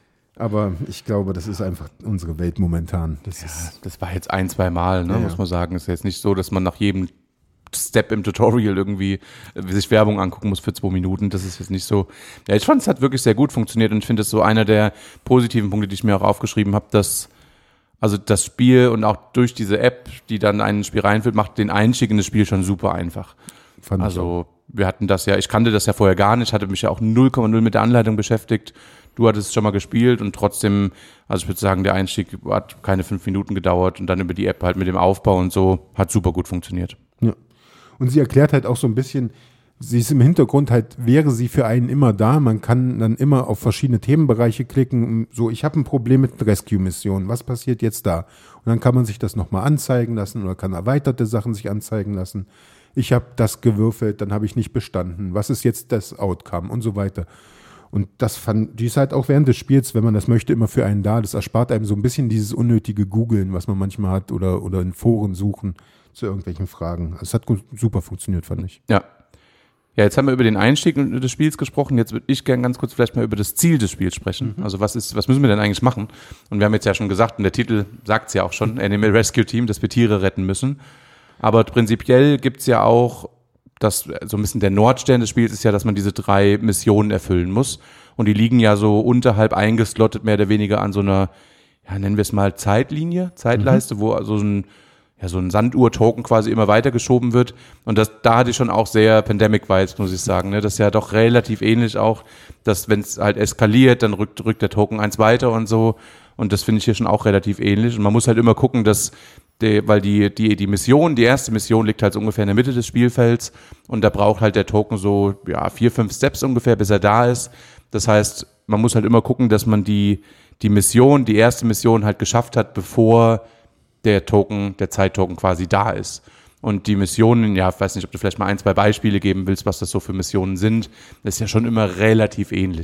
Aber ich glaube, das ist einfach unsere Welt momentan. Das, ja, ist das war jetzt ein, zwei Mal, ne, ja, muss man sagen. Es ist jetzt nicht so, dass man nach jedem Step im Tutorial irgendwie sich Werbung angucken muss für zwei Minuten. Das ist jetzt nicht so. Ja, ich fand, es hat wirklich sehr gut funktioniert und ich finde es so einer der positiven Punkte, die ich mir auch aufgeschrieben habe, dass also das Spiel und auch durch diese App, die dann ein Spiel reinführt, macht den Einstieg in das Spiel schon super einfach. Fand also wir hatten das ja, ich kannte das ja vorher gar nicht, hatte mich ja auch null Komma null mit der Anleitung beschäftigt. Du hattest es schon mal gespielt und trotzdem, also ich würde sagen, der Einstieg hat keine fünf Minuten gedauert und dann über die App halt mit dem Aufbau und so, hat super gut funktioniert. Ja. Und sie erklärt halt auch so ein bisschen, sie ist im Hintergrund halt, wäre sie für einen immer da, man kann dann immer auf verschiedene Themenbereiche klicken, so ich habe ein Problem mit Rescue-Missionen, was passiert jetzt da? Und dann kann man sich das nochmal anzeigen lassen oder kann erweiterte Sachen sich anzeigen lassen. Ich habe das gewürfelt, dann habe ich nicht bestanden, was ist jetzt das Outcome und so weiter. Und das fand, die ist halt auch während des Spiels, wenn man das möchte, immer für einen da. Das erspart einem so ein bisschen dieses unnötige Googeln, was man manchmal hat oder, oder in Foren suchen zu irgendwelchen Fragen. Es hat gut, super funktioniert, fand ich. Ja. Ja, jetzt haben wir über den Einstieg des Spiels gesprochen. Jetzt würde ich gerne ganz kurz vielleicht mal über das Ziel des Spiels sprechen. Mhm. Also was ist, was müssen wir denn eigentlich machen? Und wir haben jetzt ja schon gesagt, und der Titel sagt es ja auch schon, Animal Rescue Team, dass wir Tiere retten müssen. Aber prinzipiell gibt's ja auch, das, so ein bisschen der Nordstern des Spiels ist ja, dass man diese drei Missionen erfüllen muss. Und die liegen ja so unterhalb eingeslottet, mehr oder weniger an so einer, ja, nennen wir es mal Zeitlinie, Zeitleiste, mhm. wo also so ein, ja, so ein Sanduhr-Token quasi immer weitergeschoben wird. Und das, da hatte ich schon auch sehr Pandemic-Vibes, muss ich sagen. Ne? Das ist ja doch relativ ähnlich auch, dass wenn es halt eskaliert, dann rückt, rückt der Token eins weiter und so. Und das finde ich hier schon auch relativ ähnlich. Und man muss halt immer gucken, dass Die, weil die, die, die Mission, die erste Mission liegt halt so ungefähr in der Mitte des Spielfelds und da braucht halt der Token so, ja, vier, fünf Steps ungefähr, bis er da ist. Das heißt, man muss halt immer gucken, dass man die, die Mission, die erste Mission halt geschafft hat, bevor der Token, der Zeittoken quasi da ist. Und die Missionen, ja, ich weiß nicht, ob du vielleicht mal ein, zwei Beispiele geben willst, was das so für Missionen sind, das ist ja schon immer relativ ähnlich.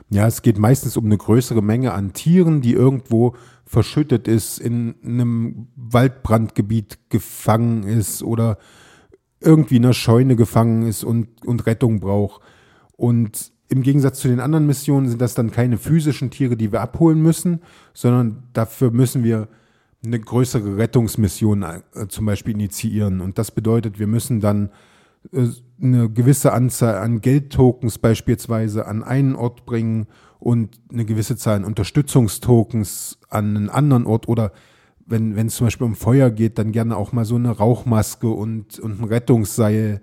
Ja, es geht meistens um eine größere Menge an Tieren, die irgendwo verschüttet ist, in einem Waldbrandgebiet gefangen ist oder irgendwie in einer Scheune gefangen ist und, und Rettung braucht. Und im Gegensatz zu den anderen Missionen sind das dann keine physischen Tiere, die wir abholen müssen, sondern dafür müssen wir eine größere Rettungsmission äh, zum Beispiel initiieren. Und das bedeutet, wir müssen dann äh, eine gewisse Anzahl an Geldtokens beispielsweise an einen Ort bringen und eine gewisse Zahl an Unterstützungstokens an einen anderen Ort oder wenn wenn es zum Beispiel um Feuer geht, dann gerne auch mal so eine Rauchmaske und, und ein Rettungsseil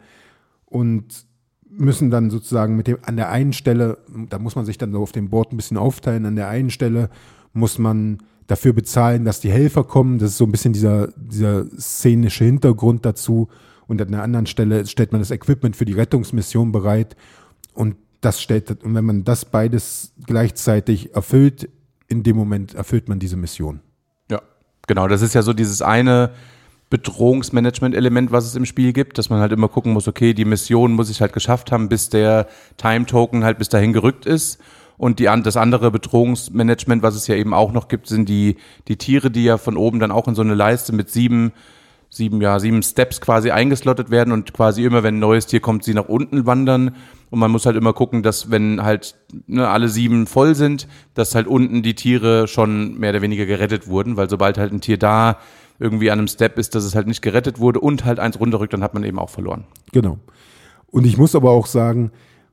und müssen dann sozusagen mit dem an der einen Stelle, da muss man sich dann so auf dem Board ein bisschen aufteilen, an der einen Stelle muss man dafür bezahlen, dass die Helfer kommen, das ist so ein bisschen dieser, dieser szenische Hintergrund dazu und an der anderen Stelle stellt man das Equipment für die Rettungsmission bereit und das stellt, und wenn man das beides gleichzeitig erfüllt, in dem Moment erfüllt man diese Mission. Ja, genau, das ist ja so dieses eine Bedrohungsmanagement-Element, was es im Spiel gibt, dass man halt immer gucken muss, okay, die Mission muss ich halt geschafft haben, bis der Time-Token halt bis dahin gerückt ist. Und die, das andere Bedrohungsmanagement, was es ja eben auch noch gibt, sind die, die Tiere, die ja von oben dann auch in so eine Leiste mit sieben, sieben, ja, sieben Steps quasi eingeslottet werden und quasi immer, wenn ein neues Tier kommt, sie nach unten wandern. Und man muss halt immer gucken, dass wenn halt ne, alle sieben voll sind, dass halt unten die Tiere schon mehr oder weniger gerettet wurden, weil sobald halt ein Tier da irgendwie an einem Step ist, dass es halt nicht gerettet wurde und halt eins runterrückt, dann hat man eben auch verloren. Genau. Und ich muss aber auch sagen,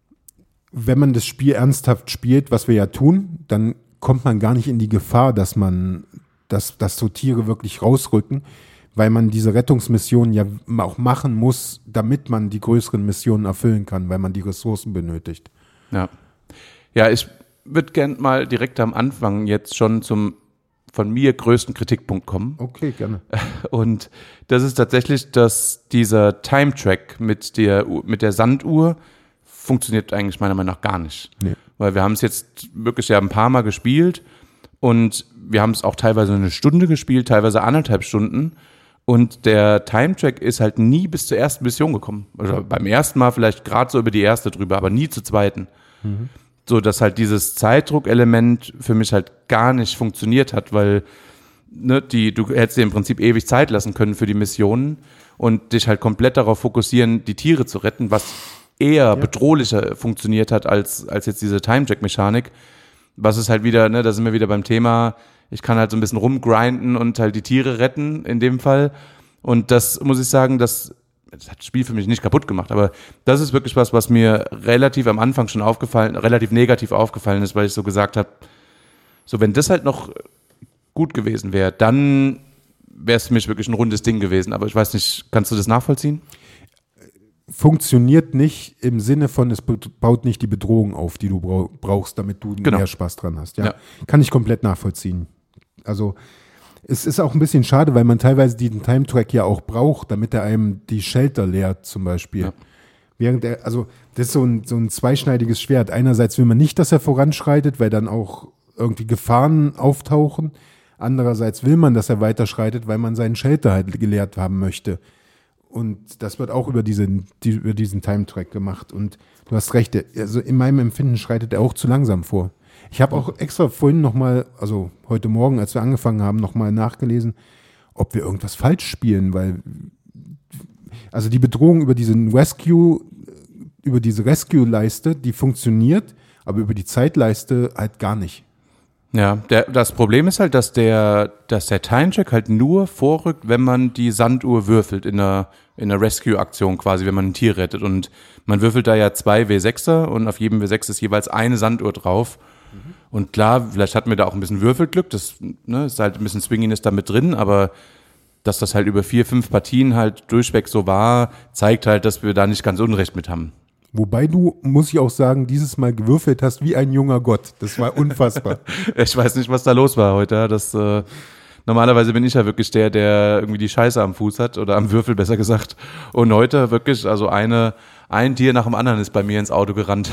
wenn man das Spiel ernsthaft spielt, was wir ja tun, dann kommt man gar nicht in die Gefahr, dass man, dass, dass so Tiere wirklich rausrücken, weil man diese Rettungsmission ja auch machen muss, damit man die größeren Missionen erfüllen kann, weil man die Ressourcen benötigt. Ja, ja, ich würde gern mal direkt am Anfang jetzt schon zum von mir größten Kritikpunkt kommen. Okay, gerne. Und das ist tatsächlich, dass dieser Time-Track mit der, mit der Sanduhr funktioniert eigentlich meiner Meinung nach gar nicht. Nee. Weil wir haben es jetzt wirklich ja ein paar Mal gespielt und wir haben es auch teilweise eine Stunde gespielt, teilweise anderthalb Stunden. Und der Time-Track ist halt nie bis zur ersten Mission gekommen. Also beim ersten Mal vielleicht gerade so über die erste drüber, aber nie zur zweiten. Mhm. So, dass halt dieses Zeitdruck-Element für mich halt gar nicht funktioniert hat, weil ne, die, du hättest dir im Prinzip ewig Zeit lassen können für die Missionen und dich halt komplett darauf fokussieren, die Tiere zu retten, was eher ja. bedrohlicher funktioniert hat als, als jetzt diese Time-Jack-Mechanik. Was ist halt wieder, ne, da sind wir wieder beim Thema, ich kann halt so ein bisschen rumgrinden und halt die Tiere retten in dem Fall. Und das muss ich sagen, das, das hat das Spiel für mich nicht kaputt gemacht, aber das ist wirklich was, was mir relativ am Anfang schon aufgefallen, relativ negativ aufgefallen ist, weil ich so gesagt habe, so wenn das halt noch gut gewesen wäre, dann wäre es für mich wirklich ein rundes Ding gewesen. Aber ich weiß nicht, kannst du das nachvollziehen? Funktioniert nicht im Sinne von, es baut nicht die Bedrohung auf, die du brauchst, damit du genau. mehr Spaß dran hast. Ja? Ja. Kann ich komplett nachvollziehen. Also es ist auch ein bisschen schade, weil man teilweise diesen Time-Track ja auch braucht, damit er einem die Shelter leert zum Beispiel. Ja. Während er, also das ist so ein, so ein zweischneidiges Schwert. Einerseits will man nicht, dass er voranschreitet, weil dann auch irgendwie Gefahren auftauchen. Andererseits will man, dass er weiterschreitet, weil man seinen Shelter halt geleert haben möchte. Und das wird auch über diesen, die, über diesen Time-Track gemacht. Und du hast recht, also in meinem Empfinden schreitet er auch zu langsam vor. Ich habe auch extra vorhin nochmal, also heute Morgen, als wir angefangen haben, nochmal nachgelesen, ob wir irgendwas falsch spielen, weil also die Bedrohung über diesen Rescue, über diese Rescue-Leiste, die funktioniert, aber über die Zeitleiste halt gar nicht. Ja, der, das Problem ist halt, dass der, dass der Time-Check halt nur vorrückt, wenn man die Sanduhr würfelt in einer, in einer Rescue-Aktion quasi, wenn man ein Tier rettet. Und man würfelt da ja zwei W sechser und auf jedem W sechs ist jeweils eine Sanduhr drauf. Mhm. Und klar, vielleicht hatten wir da auch ein bisschen Würfelglück, das ne, ist halt ein bisschen Swinginess da mit drin, aber dass das halt über vier, fünf Partien halt durchweg so war, zeigt halt, dass wir da nicht ganz Unrecht mit haben. Wobei du, muss ich auch sagen, dieses Mal gewürfelt hast wie ein junger Gott. Das war unfassbar. Ich weiß nicht, was da los war heute. Das, äh, normalerweise bin ich ja wirklich der, der irgendwie die Scheiße am Fuß hat oder am Würfel, besser gesagt. Und heute wirklich, also eine, ein Tier nach dem anderen ist bei mir ins Auto gerannt.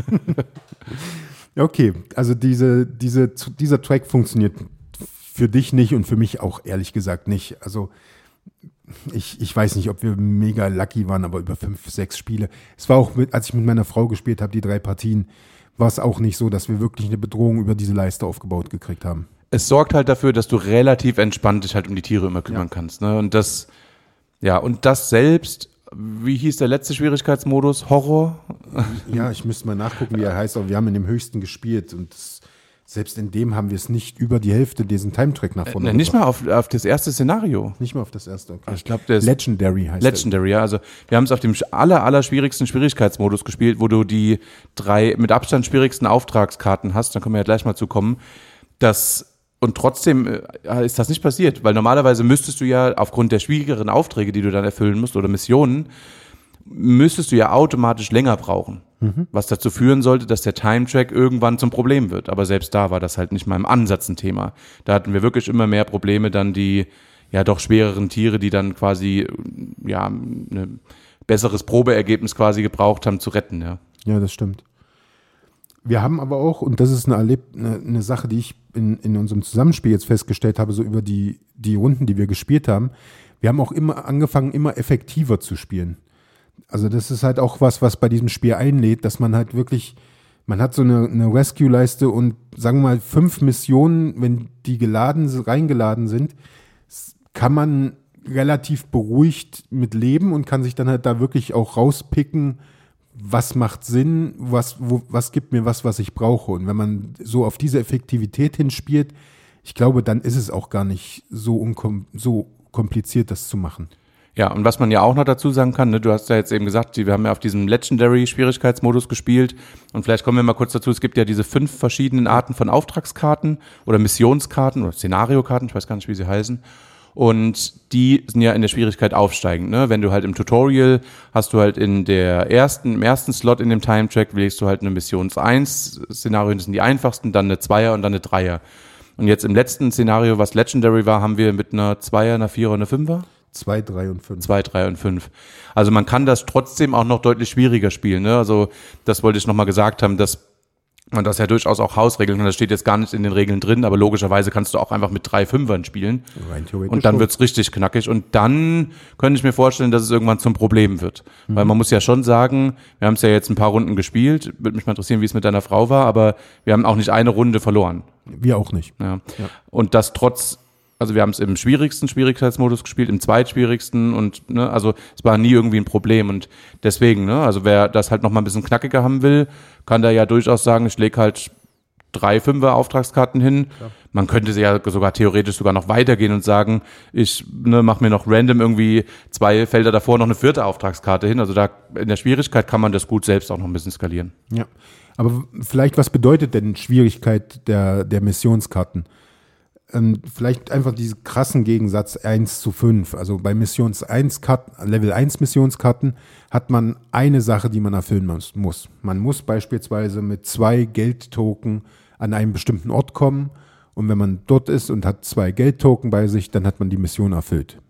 Okay, also diese, diese, dieser Track funktioniert für dich nicht und für mich auch ehrlich gesagt nicht. Also Ich, ich weiß nicht, ob wir mega lucky waren, aber über fünf, sechs Spiele. Es war auch, mit, als ich mit meiner Frau gespielt habe, die drei Partien, war es auch nicht so, dass wir wirklich eine Bedrohung über diese Leiste aufgebaut gekriegt haben. Es sorgt halt dafür, dass du relativ entspannt dich halt um die Tiere immer kümmern Ja. kannst. Ne? Und das, ja, und das selbst, wie hieß der letzte Schwierigkeitsmodus? Horror? Ja, ich müsste mal nachgucken, wie er heißt, aber wir haben in dem höchsten gespielt und das, selbst in dem haben wir es nicht über die Hälfte diesen Time-Track nach vorne Ne, nicht mal auf, auf das erste Szenario. Nicht mal auf das erste, okay. Ich glaube, der ist Legendary heißt Legendary, ja. Also wir haben es auf dem aller, aller schwierigsten Schwierigkeitsmodus gespielt, wo du die drei mit Abstand schwierigsten Auftragskarten hast. Dann können wir ja gleich mal zu kommen. Das, und trotzdem äh, ist das nicht passiert, weil normalerweise müsstest du ja aufgrund der schwierigeren Aufträge, die du dann erfüllen musst oder Missionen, müsstest du ja automatisch länger brauchen. Mhm. Was dazu führen sollte, dass der Time-Track irgendwann zum Problem wird. Aber selbst da war das halt nicht mal im Ansatz ein Thema. Da hatten wir wirklich immer mehr Probleme, dann die ja doch schwereren Tiere, die dann quasi ja ein besseres Probeergebnis quasi gebraucht haben, zu retten. Ja, ja, das stimmt. Wir haben aber auch, und das ist eine, Erleb- eine, eine Sache, die ich in, in unserem Zusammenspiel jetzt festgestellt habe, so über die, die Runden, die wir gespielt haben, wir haben auch immer angefangen, immer effektiver zu spielen. Also das ist halt auch was, was bei diesem Spiel einlädt, dass man halt wirklich, man hat so eine, eine Rescue-Leiste und sagen wir mal fünf Missionen, wenn die geladen, reingeladen sind, kann man relativ beruhigt mit leben und kann sich dann halt da wirklich auch rauspicken, was macht Sinn, was, wo, was gibt mir was, was ich brauche. Und wenn man so auf diese Effektivität hinspielt, ich glaube, dann ist es auch gar nicht so, unkom- so kompliziert, das zu machen. Ja, und was man ja auch noch dazu sagen kann, ne, du hast ja jetzt eben gesagt, wir haben ja auf diesem Legendary-Schwierigkeitsmodus gespielt und vielleicht kommen wir mal kurz dazu, es gibt ja diese fünf verschiedenen Arten von Auftragskarten oder Missionskarten oder Szenariokarten, ich weiß gar nicht, wie sie heißen. Und die sind ja in der Schwierigkeit aufsteigend. Ne? Wenn du halt im Tutorial hast du halt in der ersten, im ersten Slot in dem Time-Track wählst du halt eine Missions eins Szenario, das sind die einfachsten, dann eine Zweier und dann eine Dreier. Und jetzt im letzten Szenario, was Legendary war, haben wir mit einer Zweier, einer Vierer und einer Fünfer? Zwei, drei und fünf. Zwei, drei und fünf. Also man kann das trotzdem auch noch deutlich schwieriger spielen. Ne? Also das wollte ich nochmal gesagt haben, dass man das ja durchaus auch Hausregeln, und das steht jetzt gar nicht in den Regeln drin, aber logischerweise kannst du auch einfach mit drei Fünfern spielen. Rein theoretisch und dann schon. wird's richtig knackig. Und dann könnte ich mir vorstellen, dass es irgendwann zum Problem wird. Mhm. Weil man muss ja schon sagen, wir haben es ja jetzt ein paar Runden gespielt. Würde mich mal interessieren, wie es mit deiner Frau war, aber wir haben auch nicht eine Runde verloren. Wir auch nicht. Ja. Ja. Und das trotz, also wir haben es im schwierigsten Schwierigkeitsmodus gespielt, im zweitschwierigsten und ne, also es war nie irgendwie ein Problem und deswegen, ne, also wer das halt noch mal ein bisschen knackiger haben will, kann da ja durchaus sagen, ich lege halt drei Fünfer Auftragskarten hin. Ja. Man könnte ja sogar theoretisch sogar noch weitergehen und sagen, ich ne, mache mir noch random irgendwie zwei Felder davor noch eine vierte Auftragskarte hin. Also da in der Schwierigkeit kann man das gut selbst auch noch ein bisschen skalieren. Ja, aber vielleicht, was bedeutet denn Schwierigkeit der, der Missionskarten? Ähm, vielleicht einfach diesen krassen Gegensatz eins zu fünf. Also bei Missions eins Karten, Level eins Missionskarten hat man eine Sache, die man erfüllen muss. Man muss beispielsweise mit zwei Geldtoken an einen bestimmten Ort kommen und wenn man dort ist und hat zwei Geldtoken bei sich, dann hat man die Mission erfüllt.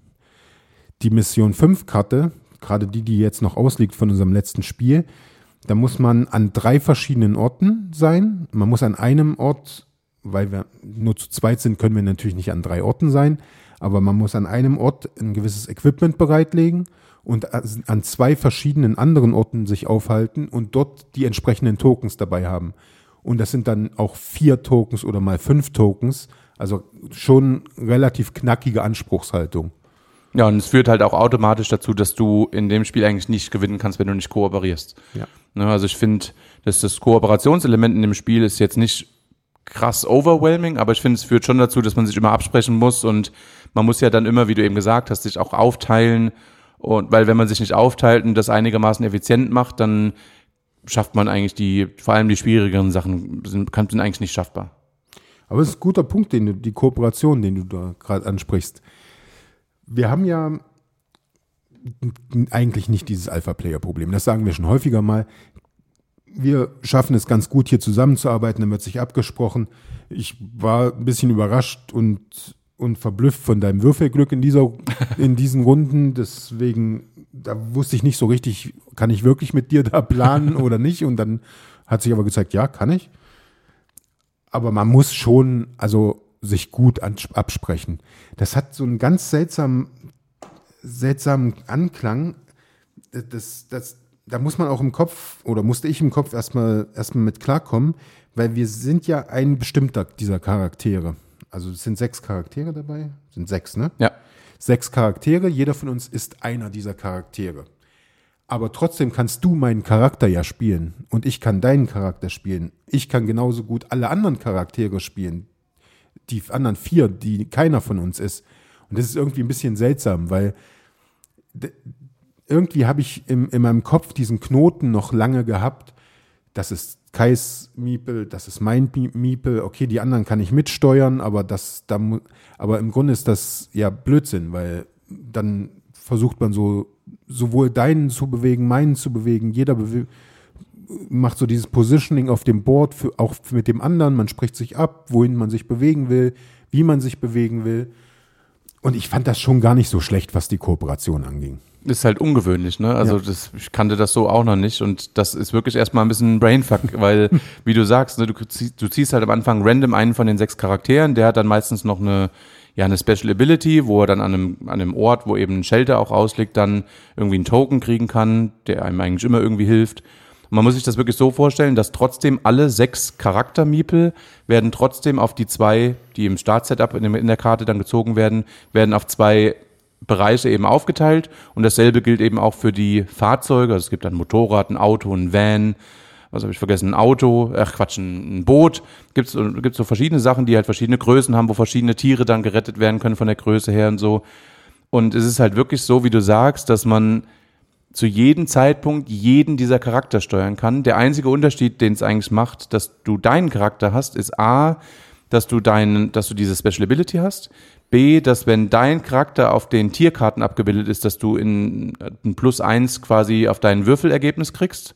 Die Mission fünf Karte, gerade die, die jetzt noch ausliegt von unserem letzten Spiel, da muss man an drei verschiedenen Orten sein. Man muss an einem Ort, weil wir nur zu zweit sind, können wir natürlich nicht an drei Orten sein, aber man muss an einem Ort ein gewisses Equipment bereitlegen und an zwei verschiedenen anderen Orten sich aufhalten und dort die entsprechenden Tokens dabei haben. Und das sind dann auch vier Tokens oder mal fünf Tokens, also schon relativ knackige Anspruchshaltung. Ja, und es führt halt auch automatisch dazu, dass du in dem Spiel eigentlich nicht gewinnen kannst, wenn du nicht kooperierst. Ja. Ne, also ich finde, dass das Kooperationselement in dem Spiel ist jetzt nicht krass overwhelming, aber ich finde, es führt schon dazu, dass man sich immer absprechen muss und man muss ja dann immer, wie du eben gesagt hast, sich auch aufteilen und weil wenn man sich nicht aufteilt und das einigermaßen effizient macht, dann schafft man eigentlich die, vor allem die schwierigeren Sachen sind, sind eigentlich nicht schaffbar. Aber es ist ein guter Punkt, den du, die Kooperation, den du da gerade ansprichst. Wir haben ja eigentlich nicht dieses Alpha-Player-Problem, das sagen wir schon häufiger mal. Wir schaffen es ganz gut, hier zusammenzuarbeiten, dann wird sich abgesprochen. Ich war ein bisschen überrascht und, und verblüfft von deinem Würfelglück in, dieser, in diesen Runden. Deswegen, da wusste ich nicht so richtig, kann ich wirklich mit dir da planen oder nicht? Und dann hat sich aber gezeigt, ja, kann ich. Aber man muss schon, also sich gut absprechen. Das hat so einen ganz seltsamen, seltsamen Anklang. Das, das da muss man auch im Kopf, oder musste ich im Kopf erstmal erstmal mit klarkommen, weil wir sind ja ein bestimmter dieser Charaktere. Also es sind sechs Charaktere dabei, sind sechs, ne? Ja. Sechs Charaktere, jeder von uns ist einer dieser Charaktere. Aber trotzdem kannst du meinen Charakter ja spielen und ich kann deinen Charakter spielen. Ich kann genauso gut alle anderen Charaktere spielen, die anderen vier, die keiner von uns ist. Und das ist irgendwie ein bisschen seltsam, weil d- irgendwie habe ich im, in meinem Kopf diesen Knoten noch lange gehabt. Das ist Kais Meeple, das ist mein Meeple. Okay, die anderen kann ich mitsteuern, aber das, da, mu- aber im Grunde ist das ja Blödsinn, weil dann versucht man so sowohl deinen zu bewegen, meinen zu bewegen. Jeder bewe- macht so dieses Positioning auf dem Board, für, auch mit dem anderen. Man spricht sich ab, wohin man sich bewegen will, wie man sich bewegen will. Und ich fand das schon gar nicht so schlecht, was die Kooperation anging. Ist halt ungewöhnlich, ne? Also Ja. das, ich kannte das so auch noch nicht und das ist wirklich erstmal ein bisschen ein Brainfuck, weil, wie du sagst, ne, du, ziehst, du ziehst halt am Anfang random einen von den sechs Charakteren, der hat dann meistens noch eine, ja, eine Special Ability, wo er dann an einem, an einem Ort, wo eben ein Shelter auch ausliegt, dann irgendwie einen Token kriegen kann, der einem eigentlich immer irgendwie hilft. Und man muss sich das wirklich so vorstellen, dass trotzdem alle sechs Charakter-Miepel werden trotzdem auf die zwei, die im Startsetup in, in der Karte dann gezogen werden, werden auf zwei Bereiche eben aufgeteilt und dasselbe gilt eben auch für die Fahrzeuge. Also es gibt ein Motorrad, ein Auto, ein Van, was habe ich vergessen, ein Auto, ach Quatsch, ein, ein Boot. Gibt's gibt's so verschiedene Sachen, die halt verschiedene Größen haben, wo verschiedene Tiere dann gerettet werden können von der Größe her und so. Und es ist halt wirklich so, wie du sagst, dass man zu jedem Zeitpunkt jeden dieser Charakter steuern kann. Der einzige Unterschied, den es eigentlich macht, dass du deinen Charakter hast, ist A, dass du deinen, dass du diese Special Ability hast. B, dass wenn dein Charakter auf den Tierkarten abgebildet ist, dass du in ein Plus eins quasi auf dein Würfelergebnis kriegst.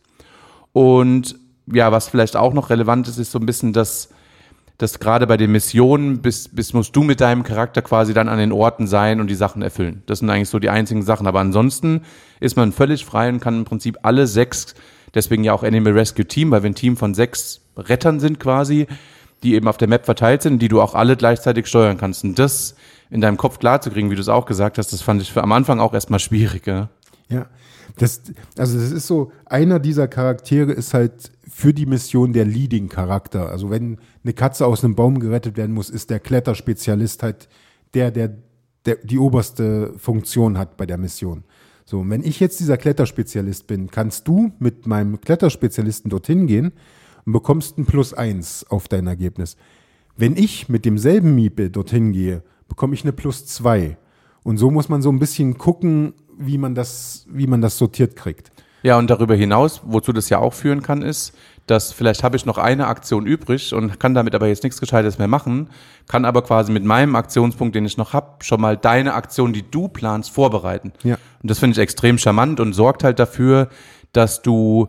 Und ja, was vielleicht auch noch relevant ist, ist so ein bisschen, dass, dass gerade bei den Missionen bis, bis musst du mit deinem Charakter quasi dann an den Orten sein und die Sachen erfüllen. Das sind eigentlich so die einzigen Sachen. Aber ansonsten ist man völlig frei und kann im Prinzip alle sechs, deswegen ja auch Animal Rescue Team, weil wir ein Team von sechs Rettern sind quasi, die eben auf der Map verteilt sind, die du auch alle gleichzeitig steuern kannst. Und das in deinem Kopf klar zu kriegen, wie du es auch gesagt hast, das fand ich für am Anfang auch erstmal schwierig. Ja, Ja, das, also das ist so, einer dieser Charaktere ist halt für die Mission der Leading-Charakter. Also wenn eine Katze aus einem Baum gerettet werden muss, ist der Kletterspezialist halt der, der, der die oberste Funktion hat bei der Mission. So, und wenn ich jetzt dieser Kletterspezialist bin, kannst du mit meinem Kletterspezialisten dorthin gehen und bekommst ein Plus eins auf dein Ergebnis. Wenn ich mit demselben Meeple dorthin gehe, bekomme ich eine Plus zwei. Und so muss man so ein bisschen gucken, wie man das, wie man das sortiert kriegt. Ja, und darüber hinaus, wozu das ja auch führen kann, ist, dass vielleicht habe ich noch eine Aktion übrig und kann damit aber jetzt nichts Gescheites mehr machen, kann aber quasi mit meinem Aktionspunkt, den ich noch habe, schon mal deine Aktion, die du planst, vorbereiten. Ja. Und das finde ich extrem charmant und sorgt halt dafür, dass du,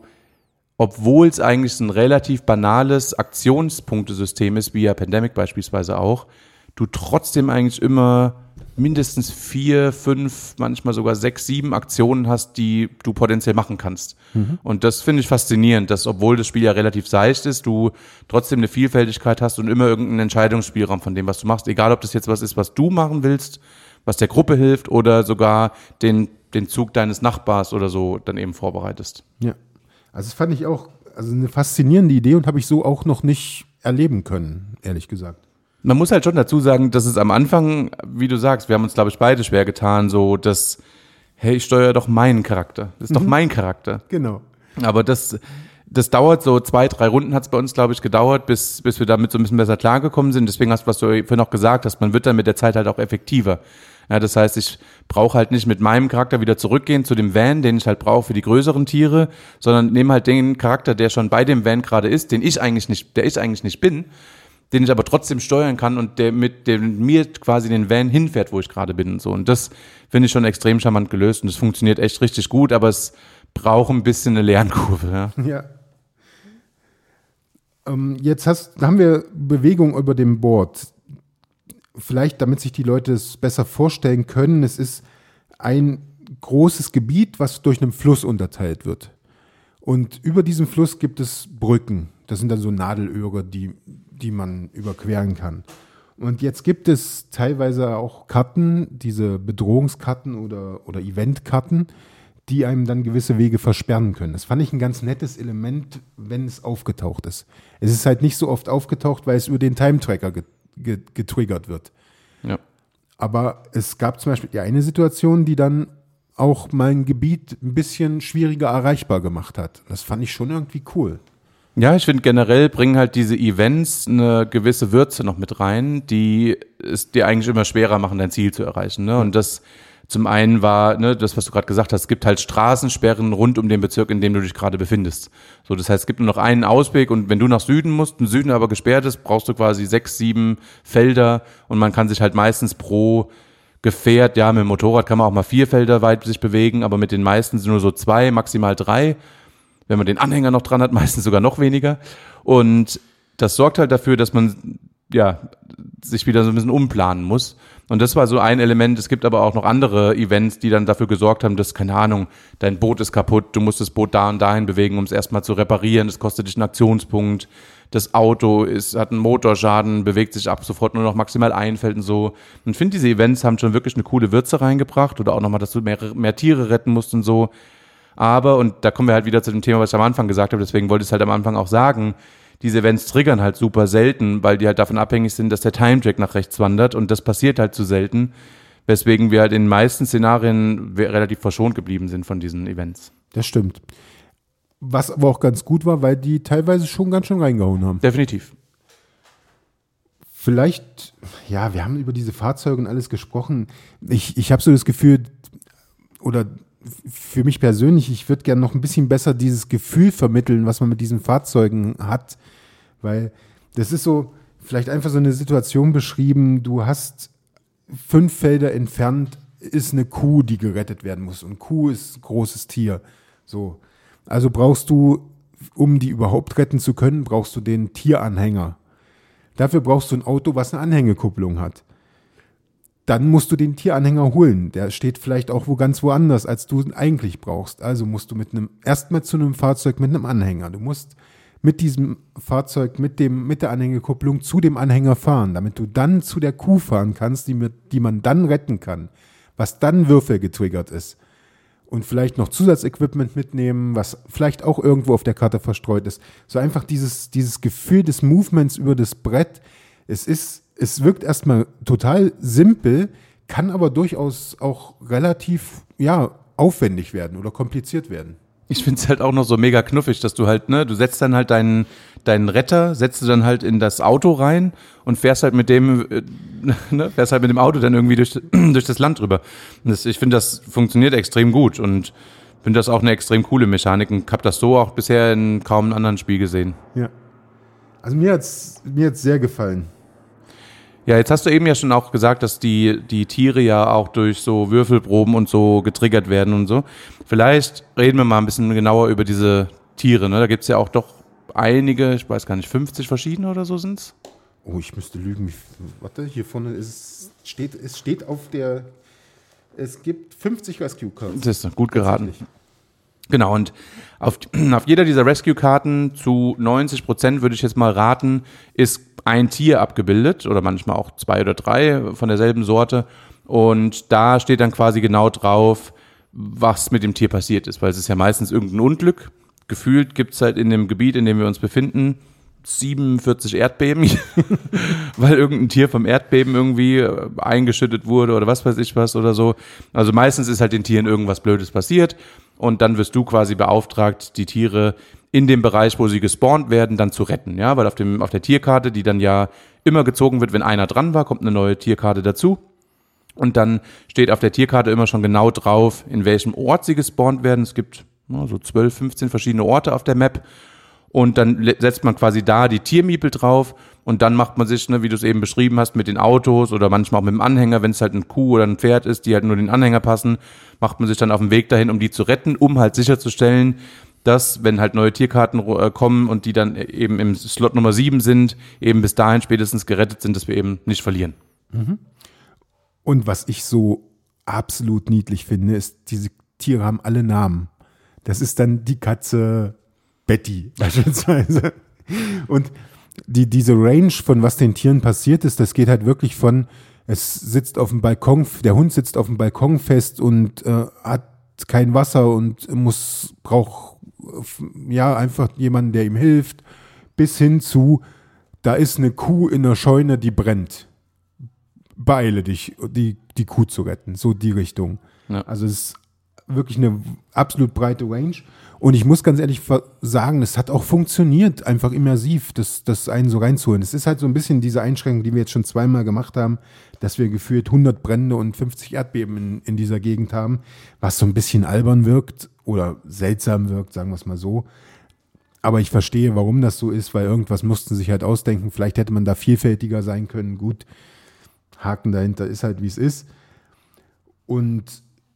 obwohl es eigentlich ein relativ banales Aktionspunktesystem ist, wie ja Pandemic beispielsweise auch, du trotzdem eigentlich immer mindestens vier, fünf, manchmal sogar sechs, sieben Aktionen hast, die du potenziell machen kannst. Mhm. Und das finde ich faszinierend, dass obwohl das Spiel ja relativ seicht ist, du trotzdem eine Vielfältigkeit hast und immer irgendeinen Entscheidungsspielraum von dem, was du machst. Egal, ob das jetzt was ist, was du machen willst, was der Gruppe hilft oder sogar den, den Zug deines Nachbars oder so dann eben vorbereitest. Ja, also das fand ich auch also eine faszinierende Idee und habe ich so auch noch nicht erleben können, ehrlich gesagt. Man muss halt schon dazu sagen, dass es am Anfang, wie du sagst, wir haben uns, glaube ich, beide schwer getan, so dass, hey, ich steuere doch meinen Charakter. Das ist mhm. doch mein Charakter. Genau. Aber das, das dauert so zwei, drei Runden hat es bei uns, glaube ich, gedauert, bis, bis wir damit so ein bisschen besser klargekommen sind. Deswegen hast du, was du vorhin noch gesagt hast, man wird dann mit der Zeit halt auch effektiver. Ja, das heißt, ich brauche halt nicht mit meinem Charakter wieder zurückgehen zu dem Van, den ich halt brauche für die größeren Tiere, sondern nehme halt den Charakter, der schon bei dem Van gerade ist, den ich eigentlich nicht, der ich eigentlich nicht bin, den ich aber trotzdem steuern kann und der mit dem mir quasi den Van hinfährt, wo ich gerade bin und so. Und das finde ich schon extrem charmant gelöst und das funktioniert echt richtig gut, aber es braucht ein bisschen eine Lernkurve. Ja. Ja. Ähm, jetzt hast, haben wir Bewegung über dem Board. Vielleicht, damit sich die Leute es besser vorstellen können, es ist ein großes Gebiet, was durch einen Fluss unterteilt wird. Und über diesem Fluss gibt es Brücken. Das sind dann so Nadelöhre, die, die man überqueren kann. Und jetzt gibt es teilweise auch Karten, diese Bedrohungskarten oder, oder Eventkarten, die einem dann gewisse Wege versperren können. Das fand ich ein ganz nettes Element, wenn es aufgetaucht ist. Es ist halt nicht so oft aufgetaucht, weil es über den Time-Tracker get- get- getriggert wird. Ja. Aber es gab zum Beispiel ja eine Situation, die dann auch mein Gebiet ein bisschen schwieriger erreichbar gemacht hat. Das fand ich schon irgendwie cool. Ja, ich finde generell bringen halt diese Events eine gewisse Würze noch mit rein, die es dir eigentlich immer schwerer machen, dein Ziel zu erreichen. Ne? Und das zum einen war, ne, das, was du gerade gesagt hast, es gibt halt Straßensperren rund um den Bezirk, in dem du dich gerade befindest. So, das heißt, es gibt nur noch einen Ausweg und wenn du nach Süden musst, im Süden aber gesperrt ist, brauchst du quasi sechs, sieben Felder und man kann sich halt meistens pro Gefährt, ja, mit dem Motorrad kann man auch mal vier Felder weit sich bewegen, aber mit den meisten sind nur so zwei, maximal drei. Wenn man den Anhänger noch dran hat, meistens sogar noch weniger. Und das sorgt halt dafür, dass man ja sich wieder so ein bisschen umplanen muss. Und das war so ein Element. Es gibt aber auch noch andere Events, die dann dafür gesorgt haben, dass, keine Ahnung, dein Boot ist kaputt, du musst das Boot da und dahin bewegen, um es erstmal zu reparieren. Das kostet dich einen Aktionspunkt. Das Auto ist, hat einen Motorschaden, bewegt sich ab sofort nur noch maximal ein Feld und so. Und ich finde, diese Events haben schon wirklich eine coole Würze reingebracht. Oder auch nochmal, dass du mehr, mehr Tiere retten musst und so. Aber, und da kommen wir halt wieder zu dem Thema, was ich am Anfang gesagt habe, deswegen wollte ich es halt am Anfang auch sagen, diese Events triggern halt super selten, weil die halt davon abhängig sind, dass der Time-Track nach rechts wandert und das passiert halt zu selten, weswegen wir halt in den meisten Szenarien relativ verschont geblieben sind von diesen Events. Das stimmt. Was aber auch ganz gut war, weil die teilweise schon ganz schön reingehauen haben. Definitiv. Vielleicht, ja, wir haben über diese Fahrzeuge und alles gesprochen. Ich, ich habe so das Gefühl, oder für mich persönlich, ich würde gerne noch ein bisschen besser dieses Gefühl vermitteln, was man mit diesen Fahrzeugen hat, weil das ist so, vielleicht einfach so eine Situation beschrieben, du hast fünf Felder entfernt, ist eine Kuh, die gerettet werden muss und Kuh ist ein großes Tier, so. Also brauchst du, um die überhaupt retten zu können, brauchst du den Tieranhänger. Dafür brauchst du ein Auto, was eine Anhängekupplung hat. Dann musst du den Tieranhänger holen. Der steht vielleicht auch wo ganz woanders, als du ihn eigentlich brauchst. Also musst du mit einem, erstmal zu einem Fahrzeug mit einem Anhänger. Du musst mit diesem Fahrzeug, mit dem, mit der Anhängekupplung zu dem Anhänger fahren, damit du dann zu der Kuh fahren kannst, die, mit, die man dann retten kann, was dann Würfel getriggert ist. Und vielleicht noch Zusatzequipment mitnehmen, was vielleicht auch irgendwo auf der Karte verstreut ist. So einfach dieses, dieses Gefühl des Movements über das Brett. Es ist, es wirkt erstmal total simpel, kann aber durchaus auch relativ, ja, aufwendig werden oder kompliziert werden. Ich finde es halt auch noch so mega knuffig, dass du halt, ne, du setzt dann halt deinen, deinen Retter, setzt du dann halt in das Auto rein und fährst halt mit dem, äh, ne, fährst halt mit dem Auto dann irgendwie durch, durch das Land drüber. Und das, ich finde, das funktioniert extrem gut und finde das auch eine extrem coole Mechanik und habe das so auch bisher in kaum einem anderen Spiel gesehen. Ja. Also mir hat's, mir hat's sehr gefallen. Ja, jetzt hast du eben ja schon auch gesagt, dass die, die Tiere ja auch durch so Würfelproben und so getriggert werden und so. Vielleicht reden wir mal ein bisschen genauer über diese Tiere, ne? Da gibt's ja auch doch einige, ich weiß gar nicht, fünfzig verschiedene oder so sind's. Oh, ich müsste lügen. Warte, hier vorne ist, steht, es steht auf der, es gibt fünfzig Rescue Cards. Das ist gut geraten. Genau, und auf, auf jeder dieser Rescue-Karten zu neunzig Prozent würde ich jetzt mal raten, ist ein Tier abgebildet oder manchmal auch zwei oder drei von derselben Sorte. Und da steht dann quasi genau drauf, was mit dem Tier passiert ist, weil es ist ja meistens irgendein Unglück. Gefühlt gibt es halt in dem Gebiet, in dem wir uns befinden, siebenundvierzig Erdbeben, weil irgendein Tier vom Erdbeben irgendwie eingeschüttet wurde oder was weiß ich was oder so. Also meistens ist halt den Tieren irgendwas Blödes passiert und dann wirst du quasi beauftragt, die Tiere in dem Bereich, wo sie gespawnt werden, dann zu retten. Ja, weil auf dem, auf der Tierkarte, die dann ja immer gezogen wird, wenn einer dran war, kommt eine neue Tierkarte dazu. Und dann steht auf der Tierkarte immer schon genau drauf, in welchem Ort sie gespawnt werden. Es gibt ja, so zwölf, fünfzehn verschiedene Orte auf der Map. Und dann setzt man quasi da die Tiermiepel drauf und dann macht man sich, ne, wie du es eben beschrieben hast, mit den Autos oder manchmal auch mit dem Anhänger, wenn es halt ein Kuh oder ein Pferd ist, die halt nur den Anhänger passen, macht man sich dann auf den Weg dahin, um die zu retten, um halt sicherzustellen, dass, wenn halt neue Tierkarten äh, kommen und die dann eben im Slot Nummer sieben sind, eben bis dahin spätestens gerettet sind, dass wir eben nicht verlieren. Mhm. Und was ich so absolut niedlich finde, ist, diese Tiere haben alle Namen. Das ist dann die Katze Betty beispielsweise. Und die, diese Range von was den Tieren passiert ist, das geht halt wirklich von, es sitzt auf dem Balkon, der Hund sitzt auf dem Balkon fest und äh, hat kein Wasser und muss, braucht ja einfach jemanden, der ihm hilft, bis hin zu, da ist eine Kuh in der Scheune, die brennt. Beeile dich, die, die Kuh zu retten. So die Richtung. Ja. Also es ist wirklich eine absolut breite Range. Und ich muss ganz ehrlich sagen, es hat auch funktioniert, einfach immersiv, das, das einen so reinzuholen. Es ist halt so ein bisschen diese Einschränkung, die wir jetzt schon zweimal gemacht haben, dass wir gefühlt hundert Brände und fünfzig Erdbeben in, in dieser Gegend haben, was so ein bisschen albern wirkt oder seltsam wirkt, sagen wir es mal so. Aber ich verstehe, warum das so ist, weil irgendwas mussten sich halt ausdenken. Vielleicht hätte man da vielfältiger sein können. Gut, Haken dahinter ist halt, wie es ist. Und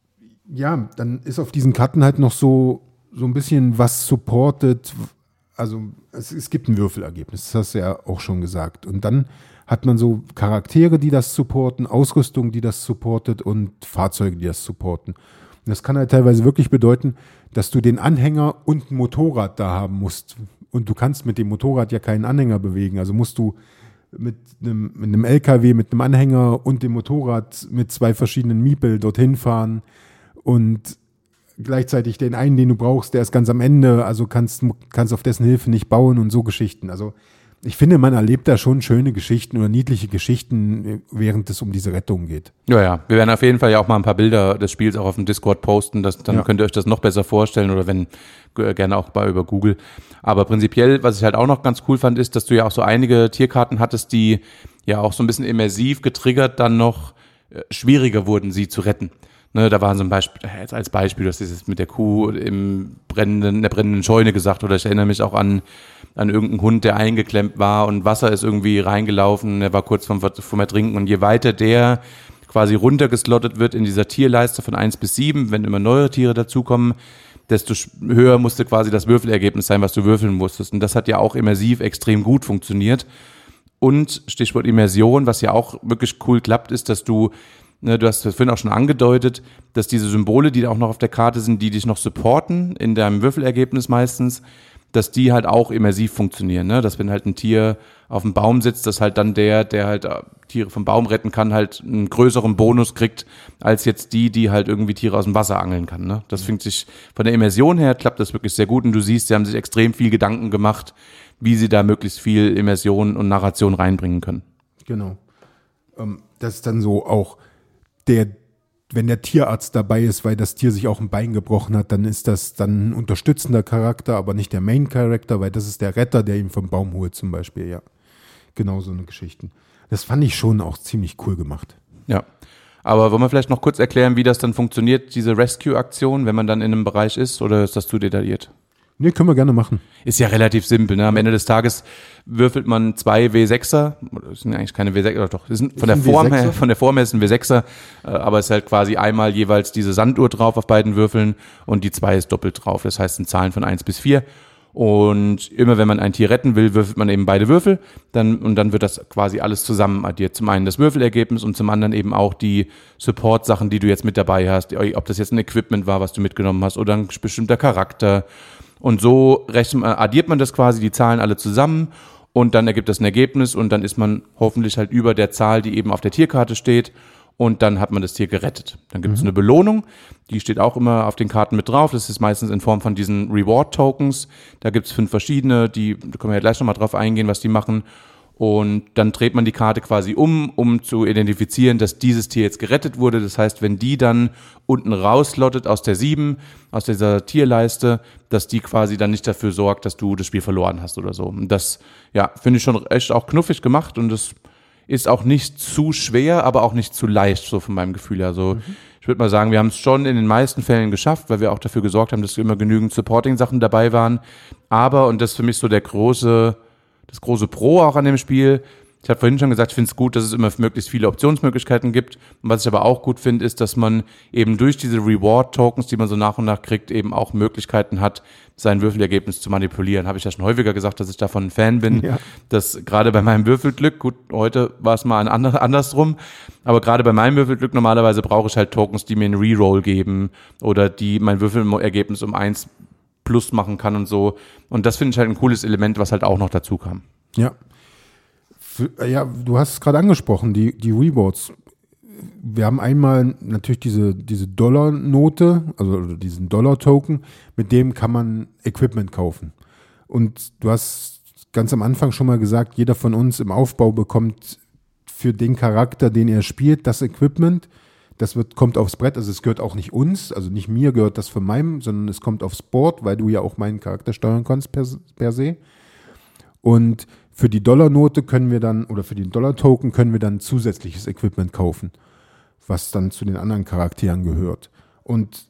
ja, dann ist auf diesen Karten halt noch so so ein bisschen was supportet, also es, es gibt ein Würfelergebnis, das hast du ja auch schon gesagt. Und dann hat man so Charaktere, die das supporten, Ausrüstung, die das supportet und Fahrzeuge, die das supporten. Und das kann halt teilweise wirklich bedeuten, dass du den Anhänger und ein Motorrad da haben musst. Und du kannst mit dem Motorrad ja keinen Anhänger bewegen, also musst du mit einem, mit einem L K W, mit einem Anhänger und dem Motorrad mit zwei verschiedenen Miepel dorthin fahren und gleichzeitig den einen, den du brauchst, der ist ganz am Ende, also kannst, kannst auf dessen Hilfe nicht bauen und so Geschichten. Also ich finde, man erlebt da schon schöne Geschichten oder niedliche Geschichten, während es um diese Rettung geht. Ja, ja. Wir werden auf jeden Fall ja auch mal ein paar Bilder des Spiels auch auf dem Discord posten. Das, dann ja. könnt ihr euch das noch besser vorstellen oder wenn, gerne auch bei über Google. Aber prinzipiell, was ich halt auch noch ganz cool fand, ist, dass du ja auch so einige Tierkarten hattest, die ja auch so ein bisschen immersiv getriggert dann noch äh, schwieriger wurden, sie zu retten. Ne, da waren so ein Beispiel, jetzt als Beispiel, du hast dieses mit der Kuh im brennenden, in der brennenden Scheune gesagt, oder ich erinnere mich auch an, an irgendeinen Hund, der eingeklemmt war und Wasser ist irgendwie reingelaufen, der war kurz vom, vom Ertrinken und je weiter der quasi runtergeslottet wird in dieser Tierleiste von eins bis sieben, wenn immer neue Tiere dazukommen, desto höher musste quasi das Würfelergebnis sein, was du würfeln musstest. Und das hat ja auch immersiv extrem gut funktioniert. Und Stichwort Immersion, was ja auch wirklich cool klappt, ist, dass du Ne, du hast das vorhin auch schon angedeutet, dass diese Symbole, die da auch noch auf der Karte sind, die dich noch supporten, in deinem Würfelergebnis meistens, dass die halt auch immersiv funktionieren. Ne? Dass wenn halt ein Tier auf dem Baum sitzt, dass halt dann der, der halt Tiere vom Baum retten kann, halt einen größeren Bonus kriegt, als jetzt die, die halt irgendwie Tiere aus dem Wasser angeln kann. Ne? Das finde ich, von der Immersion her klappt das wirklich sehr gut. Und du siehst, sie haben sich extrem viel Gedanken gemacht, wie sie da möglichst viel Immersion und Narration reinbringen können. Genau. Ähm, das ist dann so auch Der, wenn der Tierarzt dabei ist, weil das Tier sich auch ein Bein gebrochen hat, dann ist das dann ein unterstützender Charakter, aber nicht der Main-Charakter, weil das ist der Retter, der ihn vom Baum holt zum Beispiel, ja. Genau so eine Geschichten. Das fand ich schon auch ziemlich cool gemacht. Ja, aber wollen wir vielleicht noch kurz erklären, wie das dann funktioniert, diese Rescue-Aktion, wenn man dann in einem Bereich ist, oder ist das zu detailliert? Nee, können wir gerne machen. Ist ja relativ simpel, ne? Am Ende des Tages würfelt man zwei W sechser, das sind eigentlich keine W sechser, oder doch, das sind von der Form her, von der Form her ist ein W sechser, aber es ist halt quasi einmal jeweils diese Sanduhr drauf auf beiden Würfeln und die zwei ist doppelt drauf, das heißt sind Zahlen von eins bis vier und immer wenn man ein Tier retten will, würfelt man eben beide Würfel, dann, und dann wird das quasi alles zusammen addiert. Zum einen das Würfelergebnis und zum anderen eben auch die Support-Sachen, die du jetzt mit dabei hast, ob das jetzt ein Equipment war, was du mitgenommen hast oder ein bestimmter Charakter. Und so rechnet man, addiert man das quasi, die Zahlen alle zusammen und dann ergibt das ein Ergebnis und dann ist man hoffentlich halt über der Zahl, die eben auf der Tierkarte steht und dann hat man das Tier gerettet. Dann gibt es mhm. eine Belohnung, die steht auch immer auf den Karten mit drauf, das ist meistens in Form von diesen Reward-Tokens, da gibt es fünf verschiedene, die, da können wir ja gleich nochmal drauf eingehen, was die machen. Und dann dreht man die Karte quasi um, um zu identifizieren, dass dieses Tier jetzt gerettet wurde. Das heißt, wenn die dann unten rauslottet aus der sieben, aus dieser Tierleiste, dass die quasi dann nicht dafür sorgt, dass du das Spiel verloren hast oder so. Und das, ja, finde ich schon echt auch knuffig gemacht und das ist auch nicht zu schwer, aber auch nicht zu leicht, so von meinem Gefühl her. Also, mhm. ich würde mal sagen, wir haben es schon in den meisten Fällen geschafft, weil wir auch dafür gesorgt haben, dass immer genügend Supporting-Sachen dabei waren. Aber, und das ist für mich so der große Das große Pro auch an dem Spiel. Ich habe vorhin schon gesagt, ich finde es gut, dass es immer möglichst viele Optionsmöglichkeiten gibt. Und was ich aber auch gut finde, ist, dass man eben durch diese Reward-Tokens, die man so nach und nach kriegt, eben auch Möglichkeiten hat, sein Würfelergebnis zu manipulieren. Habe ich ja schon häufiger gesagt, dass ich davon ein Fan bin. Ja. Dass gerade bei meinem Würfelglück, gut, heute war es mal ein ander, andersrum, aber gerade bei meinem Würfelglück normalerweise brauche ich halt Tokens, die mir einen Reroll geben oder die mein Würfelergebnis um eins plus machen kann und so. Und das finde ich halt ein cooles Element, was halt auch noch dazu kam. Ja. Für, ja, du hast es gerade angesprochen, die, die Rewards. wir haben einmal natürlich diese, diese Dollarnote, also diesen Dollar-Token, mit dem kann man Equipment kaufen. Und du hast ganz am Anfang schon mal gesagt, jeder von uns im Aufbau bekommt für den Charakter, den er spielt, das Equipment. Das wird, kommt aufs Brett, also es gehört auch nicht uns, also nicht mir gehört das von meinem, sondern es kommt aufs Board, weil du ja auch meinen Charakter steuern kannst per, per se. Und für die Dollarnote können wir dann, oder für den Dollar-Token können wir dann zusätzliches Equipment kaufen, was dann zu den anderen Charakteren gehört. Und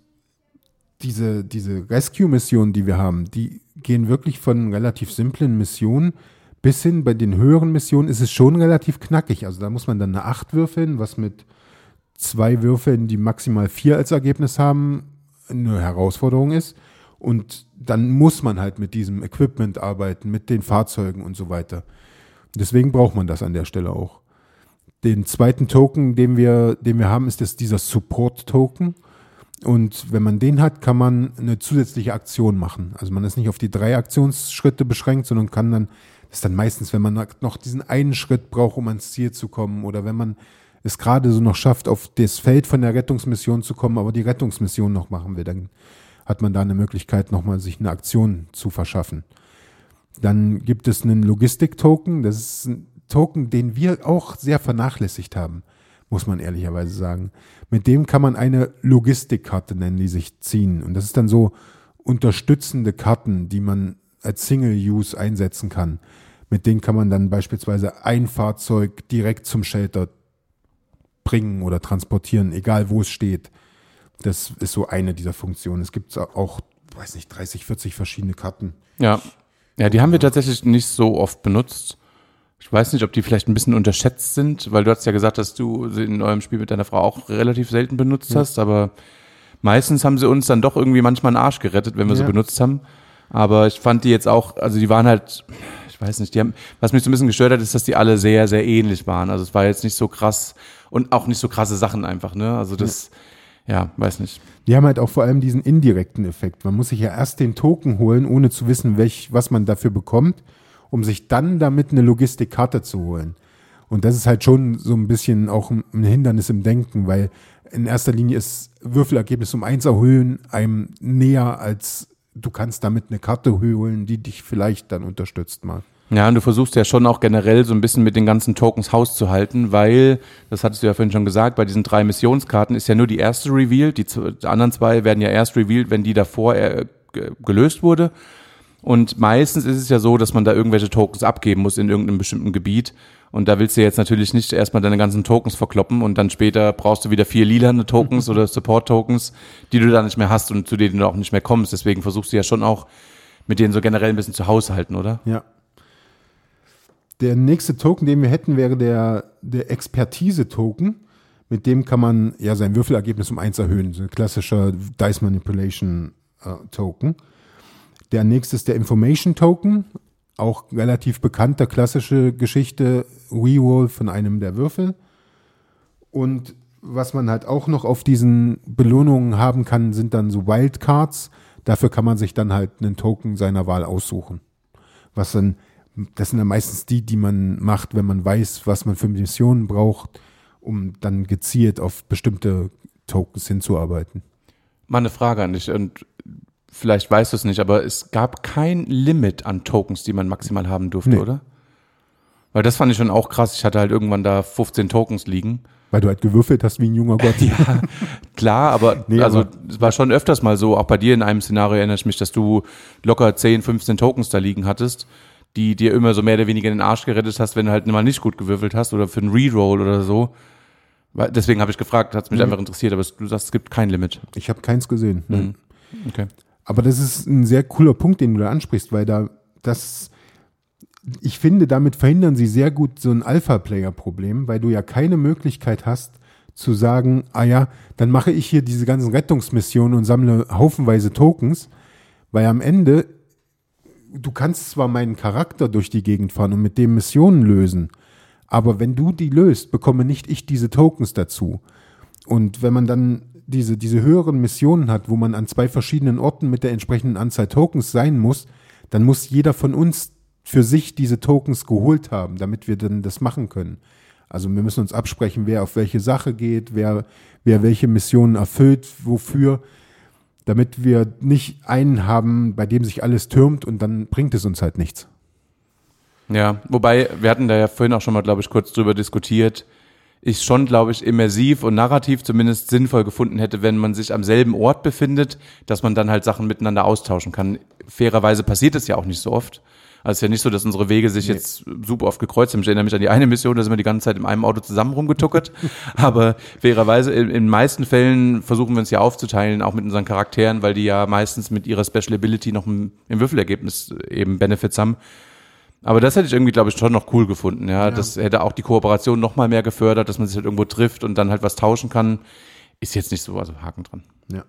diese, diese Rescue-Missionen, die wir haben, die gehen wirklich von relativ simplen Missionen bis hin, bei den höheren Missionen ist es schon relativ knackig. Also da muss man dann eine acht würfeln, was mit zwei Würfeln, die maximal vier als Ergebnis haben, eine Herausforderung ist. Und dann muss man halt mit diesem Equipment arbeiten, mit den Fahrzeugen und so weiter. Deswegen braucht man das an der Stelle auch. Den zweiten Token, den wir, den wir haben, ist das dieser Support-Token. Und wenn man den hat, kann man eine zusätzliche Aktion machen. Also man ist nicht auf die drei Aktionsschritte beschränkt, sondern kann dann, das ist dann meistens, wenn man noch diesen einen Schritt braucht, um ans Ziel zu kommen, oder wenn man es gerade so noch schafft, auf das Feld von der Rettungsmission zu kommen, aber die Rettungsmission noch machen will, dann hat man da eine Möglichkeit, nochmal sich eine Aktion zu verschaffen. Dann gibt es einen Logistik-Token. Das ist ein Token, den wir auch sehr vernachlässigt haben, muss man ehrlicherweise sagen. Mit dem kann man eine Logistikkarte nennen, die sich ziehen. Und das ist dann so unterstützende Karten, die man als Single-Use einsetzen kann. Mit denen kann man dann beispielsweise ein Fahrzeug direkt zum Shelter bringen oder transportieren, egal wo es steht. Das ist so eine dieser Funktionen. Es gibt auch, weiß nicht, dreißig, vierzig verschiedene Karten. Ja, ja, die haben wir tatsächlich nicht so oft benutzt. Ich weiß nicht, ob die vielleicht ein bisschen unterschätzt sind, weil du hast ja gesagt, dass du sie in eurem Spiel mit deiner Frau auch relativ selten benutzt ja. hast, aber meistens haben sie uns dann doch irgendwie manchmal einen Arsch gerettet, wenn wir ja. sie benutzt haben. Aber ich fand die jetzt auch, also die waren halt, ich weiß nicht, die haben, was mich so ein bisschen gestört hat, ist, dass die alle sehr, sehr ähnlich waren. Also es war jetzt nicht so krass und auch nicht so krasse Sachen einfach, ne? Also das, ja, ja weiß nicht. Die haben halt auch vor allem diesen indirekten Effekt. Man muss sich ja erst den Token holen, ohne zu wissen, welch, was man dafür bekommt, um sich dann damit eine Logistikkarte zu holen. Und das ist halt schon so ein bisschen auch ein Hindernis im Denken, weil in erster Linie ist Würfelergebnis um eins erhöhen einem näher, als du kannst damit eine Karte holen, die dich vielleicht dann unterstützt mal. Ja, und du versuchst ja schon auch generell so ein bisschen mit den ganzen Tokens Haus zu halten, weil, das hattest du ja vorhin schon gesagt, bei diesen drei Missionskarten ist ja nur die erste revealed, die, die anderen zwei werden ja erst revealed, wenn die davor äh, gelöst wurde. Und meistens ist es ja so, dass man da irgendwelche Tokens abgeben muss in irgendeinem bestimmten Gebiet. Und da willst du jetzt natürlich nicht erstmal deine ganzen Tokens verkloppen und dann später brauchst du wieder vier lilane Tokens oder Support-Tokens, die du dann nicht mehr hast und zu denen du auch nicht mehr kommst. Deswegen versuchst du ja schon auch mit denen so generell ein bisschen zu haushalten, oder? Ja. Der nächste Token, den wir hätten, wäre der, der Expertise-Token. Mit dem kann man ja sein Würfelergebnis um eins erhöhen. So ein klassischer Dice Manipulation äh, Token. Der nächste ist der Information Token. Auch relativ bekannter, klassische Geschichte, Reroll von einem der Würfel. Und was man halt auch noch auf diesen Belohnungen haben kann, sind dann so Wildcards. Dafür kann man sich dann halt einen Token seiner Wahl aussuchen. Was dann, das sind dann meistens die, die man macht, wenn man weiß, was man für Missionen braucht, um dann gezielt auf bestimmte Tokens hinzuarbeiten. Mal eine Frage an dich und vielleicht weißt du es nicht, aber es gab kein Limit an Tokens, die man maximal haben durfte, nee. Oder? Weil das fand ich schon auch krass. Ich hatte halt irgendwann da fünfzehn Tokens liegen. Weil du halt gewürfelt hast wie ein junger Gott. Ja, klar, aber nee, also es war schon öfters mal so, auch bei dir in einem Szenario erinnere ich mich, dass du locker zehn, fünfzehn Tokens da liegen hattest, die dir immer so mehr oder weniger in den Arsch gerettet hast, wenn du halt mal nicht gut gewürfelt hast oder für einen Reroll oder so. Deswegen habe ich gefragt, hat es mich nee. einfach interessiert, aber du sagst, es gibt kein Limit. Ich habe keins gesehen. Mhm. Okay. Aber das ist ein sehr cooler Punkt, den du da ansprichst, weil da das, ich finde, damit verhindern sie sehr gut so ein Alpha-Player-Problem, weil du ja keine Möglichkeit hast zu sagen, ah ja, dann mache ich hier diese ganzen Rettungsmissionen und sammle haufenweise Tokens, weil am Ende, du kannst zwar meinen Charakter durch die Gegend fahren und mit dem Missionen lösen, aber wenn du die löst, bekomme nicht ich diese Tokens dazu. Und wenn man dann diese, diese höheren Missionen hat, wo man an zwei verschiedenen Orten mit der entsprechenden Anzahl Tokens sein muss, dann muss jeder von uns für sich diese Tokens geholt haben, damit wir dann das machen können. Also wir müssen uns absprechen, wer auf welche Sache geht, wer, wer welche Missionen erfüllt, wofür, damit wir nicht einen haben, bei dem sich alles türmt und dann bringt es uns halt nichts. Ja, wobei, wir hatten da ja vorhin auch schon mal, glaube ich, kurz drüber diskutiert, ich schon, glaube ich, immersiv und narrativ zumindest sinnvoll gefunden hätte, wenn man sich am selben Ort befindet, dass man dann halt Sachen miteinander austauschen kann. Fairerweise passiert es ja auch nicht so oft. Also es ist ja nicht so, dass unsere Wege sich nee. jetzt super oft gekreuzt haben. Ich erinnere mich an die eine Mission, da sind wir die ganze Zeit in einem Auto zusammen rumgetuckert. Aber fairerweise, in den meisten Fällen versuchen wir uns ja aufzuteilen, auch mit unseren Charakteren, weil die ja meistens mit ihrer Special Ability noch im, im Würfelergebnis eben Benefits haben. Aber das hätte ich irgendwie, glaube ich, schon noch cool gefunden. Ja, ja. Das hätte auch die Kooperation noch mal mehr gefördert, dass man sich halt irgendwo trifft und dann halt was tauschen kann. Ist jetzt nicht so, also Haken dran. Ja.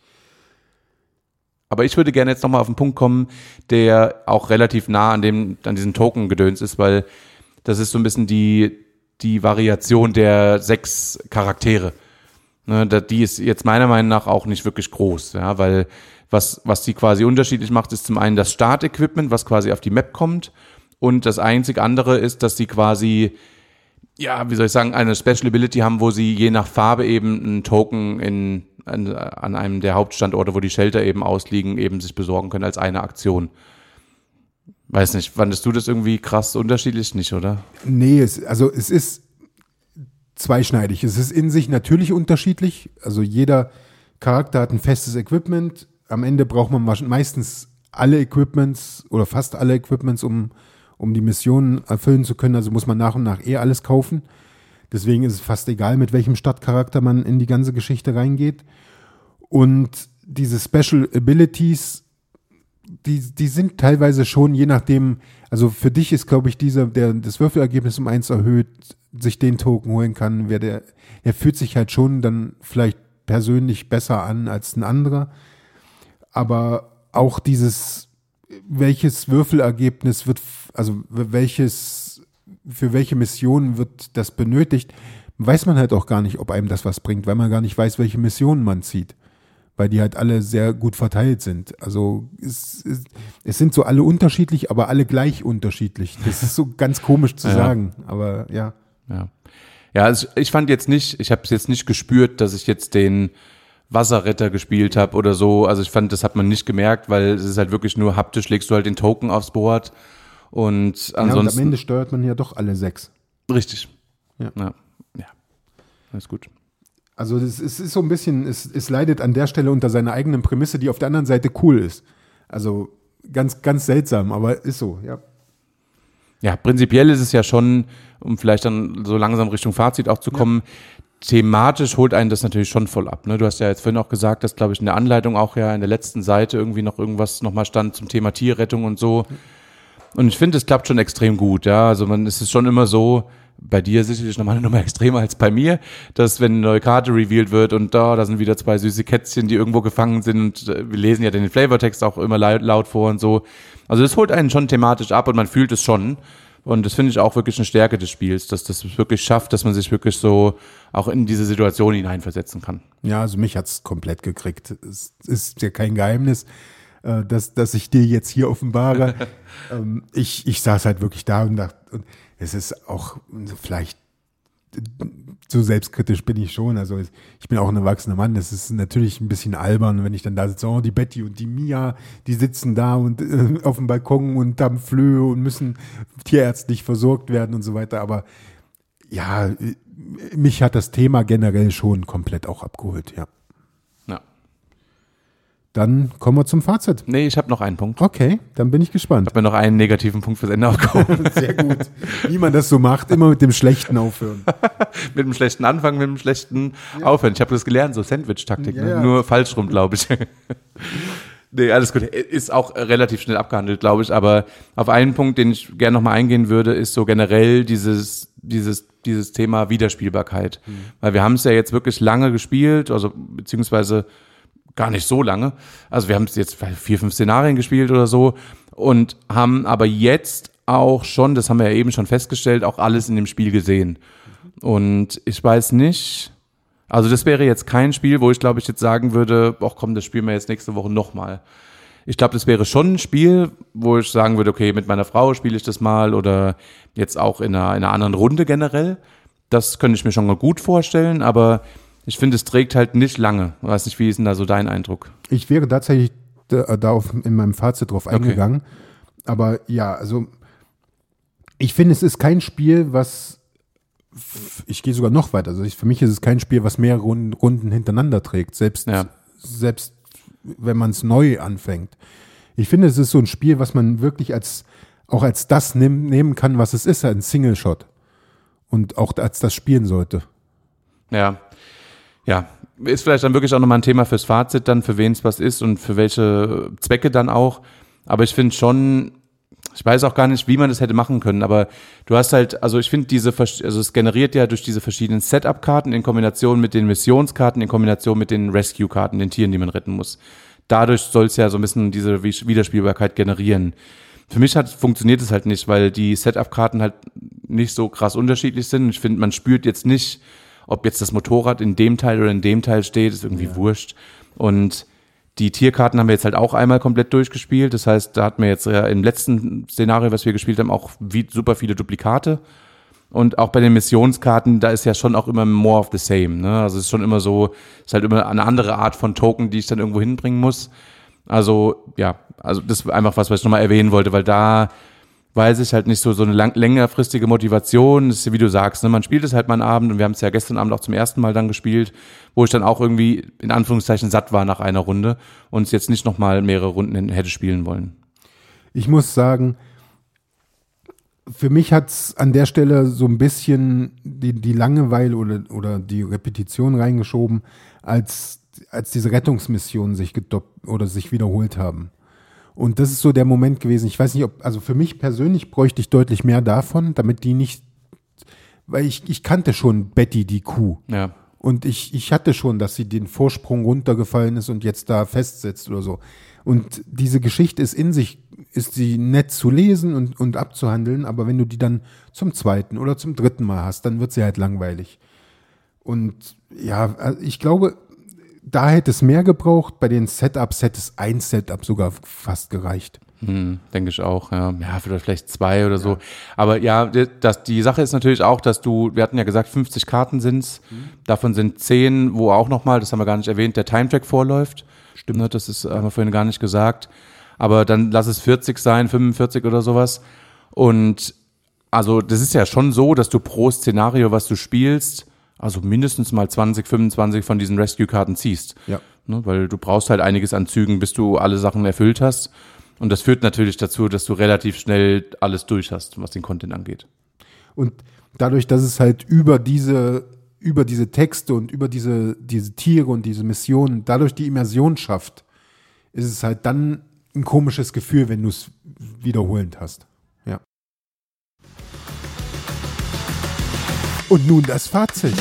Aber ich würde gerne jetzt nochmal auf einen Punkt kommen, der auch relativ nah an dem, an diesem Token-Gedöns ist, weil das ist so ein bisschen die, die Variation der sechs Charaktere. Ne, die ist jetzt meiner Meinung nach auch nicht wirklich groß, ja, weil was, was die quasi unterschiedlich macht, ist zum einen das Start-Equipment, was quasi auf die Map kommt, und das einzig andere ist, dass die quasi, ja, wie soll ich sagen, eine Special Ability haben, wo sie je nach Farbe eben einen Token in An, an einem der Hauptstandorte, wo die Shelter eben ausliegen, eben sich besorgen können als eine Aktion. Weiß nicht, fandest du das irgendwie krass unterschiedlich? Nicht, oder? Nee, es, also es ist zweischneidig. Es ist in sich natürlich unterschiedlich. Also jeder Charakter hat ein festes Equipment. Am Ende braucht man meistens alle Equipments oder fast alle Equipments, um, um die Missionen erfüllen zu können. Also muss man nach und nach eh alles kaufen. Deswegen ist es fast egal, mit welchem Stadtcharakter man in die ganze Geschichte reingeht. Und diese Special Abilities, die, die sind teilweise schon, je nachdem, also für dich ist, glaube ich, dieser, der das Würfelergebnis um eins erhöht, sich den Token holen kann, wer der, der fühlt sich halt schon dann vielleicht persönlich besser an als ein anderer. Aber auch dieses, welches Würfelergebnis wird, also welches für welche Missionen wird das benötigt, weiß man halt auch gar nicht, ob einem das was bringt, weil man gar nicht weiß, welche Missionen man zieht, weil die halt alle sehr gut verteilt sind. Also es, es, es sind so alle unterschiedlich, aber alle gleich unterschiedlich. Das ist so ganz komisch zu ja. sagen, aber ja. Ja, ja, also ich fand jetzt nicht, ich habe es jetzt nicht gespürt, dass ich jetzt den Wasserretter gespielt habe oder so. Also ich fand, das hat man nicht gemerkt, weil es ist halt wirklich nur haptisch, legst du halt den Token aufs Board. Und ansonsten. Ja, und am Ende steuert man ja doch alle sechs. Richtig. Ja. Ja, ja. Alles gut. Also es, es ist so ein bisschen, es, es leidet an der Stelle unter seiner eigenen Prämisse, die auf der anderen Seite cool ist. Also ganz, ganz seltsam, aber ist so, ja. Ja, prinzipiell ist es ja schon, um vielleicht dann so langsam Richtung Fazit auch zu kommen, ja. Thematisch holt einen das natürlich schon voll ab. Ne? Du hast ja jetzt vorhin auch gesagt, dass, glaube ich, in der Anleitung auch ja in der letzten Seite irgendwie noch irgendwas nochmal stand zum Thema Tierrettung und so. Und ich finde, es klappt schon extrem gut, ja. Also man, es ist schon immer so, bei dir sicherlich nochmal eine Nummer extremer als bei mir, dass wenn eine neue Karte revealed wird und da, da sind wieder zwei süße Kätzchen, die irgendwo gefangen sind und wir lesen ja den Flavortext auch immer laut, laut vor und so. Also das holt einen schon thematisch ab und man fühlt es schon. Und das finde ich auch wirklich eine Stärke des Spiels, dass das wirklich schafft, dass man sich wirklich so auch in diese Situation hineinversetzen kann. Ja, also mich hat's komplett gekriegt. Es ist ja kein Geheimnis, dass, dass ich dir jetzt hier offenbare. ich, ich saß halt wirklich da und dachte, und es ist auch vielleicht, so selbstkritisch bin ich schon, also ich bin auch ein erwachsener Mann, das ist natürlich ein bisschen albern, wenn ich dann da sitze, oh, die Betty und die Mia, die sitzen da und äh, auf dem Balkon und haben Flöhe und müssen tierärztlich versorgt werden und so weiter, aber ja, mich hat das Thema generell schon komplett auch abgeholt, ja. Ja. Dann kommen wir zum Fazit. Nee, ich habe noch einen Punkt. Okay, dann bin ich gespannt. Ich habe mir noch einen negativen Punkt fürs Ende aufgehoben. Sehr gut. Wie man das so macht, immer mit dem Schlechten aufhören. Mit dem schlechten Anfang, mit dem schlechten ja. Aufhören. Ich habe das gelernt, so Sandwich-Taktik, ja, ne? ja. Nur falsch rum, glaube ich. Nee, alles gut. Ist auch relativ schnell abgehandelt, glaube ich. Aber auf einen Punkt, den ich gerne nochmal eingehen würde, ist so generell dieses, dieses, dieses Thema Wiederspielbarkeit. Mhm. Weil wir haben es ja jetzt wirklich lange gespielt, also beziehungsweise gar nicht so lange. Also wir haben es jetzt vier, fünf Szenarien gespielt oder so und haben aber jetzt auch schon, das haben wir ja eben schon festgestellt, auch alles in dem Spiel gesehen. Und ich weiß nicht, also das wäre jetzt kein Spiel, wo ich glaube ich jetzt sagen würde, ach komm, das spielen wir jetzt nächste Woche nochmal. Ich glaube, das wäre schon ein Spiel, wo ich sagen würde, okay, mit meiner Frau spiele ich das mal oder jetzt auch in einer, in einer anderen Runde generell. Das könnte ich mir schon mal gut vorstellen, aber ich finde, es trägt halt nicht lange. Ich weiß nicht, wie ist denn da so dein Eindruck? Ich wäre tatsächlich da, da auf, in meinem Fazit drauf eingegangen. Okay. Aber ja, also ich finde, es ist kein Spiel, was, ich gehe sogar noch weiter. Also ich, für mich ist es kein Spiel, was mehrere Runden, Runden hintereinander trägt, selbst, ja. selbst wenn man es neu anfängt. Ich finde, es ist so ein Spiel, was man wirklich als auch als das nehm, nehmen kann, was es ist, ein Single-Shot. Und auch als das spielen sollte. Ja, ja. Ist vielleicht dann wirklich auch nochmal ein Thema fürs Fazit dann, für wen es was ist und für welche Zwecke dann auch. Aber ich finde schon, ich weiß auch gar nicht, wie man das hätte machen können, aber du hast halt, also ich finde diese, also es generiert ja durch diese verschiedenen Setup-Karten in Kombination mit den Missionskarten, in Kombination mit den Rescue-Karten, den Tieren, die man retten muss. Dadurch soll es ja so ein bisschen diese Wiederspielbarkeit generieren. Für mich hat, funktioniert es halt nicht, weil die Setup-Karten halt nicht so krass unterschiedlich sind. Ich finde, man spürt jetzt nicht, ob jetzt das Motorrad in dem Teil oder in dem Teil steht, ist irgendwie ja. wurscht. Und die Tierkarten haben wir jetzt halt auch einmal komplett durchgespielt. Das heißt, da hatten wir jetzt ja im letzten Szenario, was wir gespielt haben, auch wie, super viele Duplikate. Und auch bei den Missionskarten, da ist ja schon auch immer more of the same. Ne? Also es ist schon immer so, es ist halt immer eine andere Art von Token, die ich dann irgendwo hinbringen muss. Also ja, also das ist einfach was, was ich nochmal erwähnen wollte, weil da weiß ich halt nicht so so eine lang, längerfristige Motivation. Das ist ja, wie du sagst, ne, man spielt es halt mal einen Abend und wir haben es ja gestern Abend auch zum ersten Mal dann gespielt, wo ich dann auch irgendwie in Anführungszeichen satt war nach einer Runde und es jetzt nicht nochmal mehrere Runden hätte spielen wollen. Ich muss sagen, für mich hat es an der Stelle so ein bisschen die, die Langeweile oder, oder die Repetition reingeschoben, als, als diese Rettungsmissionen sich gedoppt oder sich wiederholt haben. Und das ist so der Moment gewesen, ich weiß nicht, ob, also für mich persönlich bräuchte ich deutlich mehr davon, damit die nicht, weil ich, ich kannte schon Betty, die Kuh. Ja. Und ich, ich hatte schon, dass sie den Vorsprung runtergefallen ist und jetzt da festsetzt oder so. Und diese Geschichte ist in sich, ist sie nett zu lesen und, und abzuhandeln, aber wenn du die dann zum zweiten oder zum dritten Mal hast, dann wird sie halt langweilig. Und ja, ich glaube, da hätte es mehr gebraucht. Bei den Setups hätte es ein Setup sogar fast gereicht. Hm, denke ich auch, ja. Ja, vielleicht zwei oder so. Ja. Aber ja, das, die Sache ist natürlich auch, dass du, wir hatten ja gesagt, fünfzig Karten sind's. Mhm. Davon sind zehn, wo auch nochmal, das haben wir gar nicht erwähnt, der Time-Track vorläuft. Stimmt. Ne, das ist, haben wir vorhin gar nicht gesagt. Aber dann lass es vierzig sein, fünfundvierzig oder sowas. Und also das ist ja schon so, dass du pro Szenario, was du spielst, also mindestens mal zwanzig, fünfundzwanzig von diesen Rescue-Karten ziehst. Ja. Ne, weil du brauchst halt einiges an Zügen, bis du alle Sachen erfüllt hast. Und das führt natürlich dazu, dass du relativ schnell alles durch hast, was den Content angeht. Und dadurch, dass es halt über diese, über diese Texte und über diese, diese Tiere und diese Missionen, dadurch die Immersion schafft, ist es halt dann ein komisches Gefühl, wenn du es wiederholend hast. Ja. Und nun das Fazit.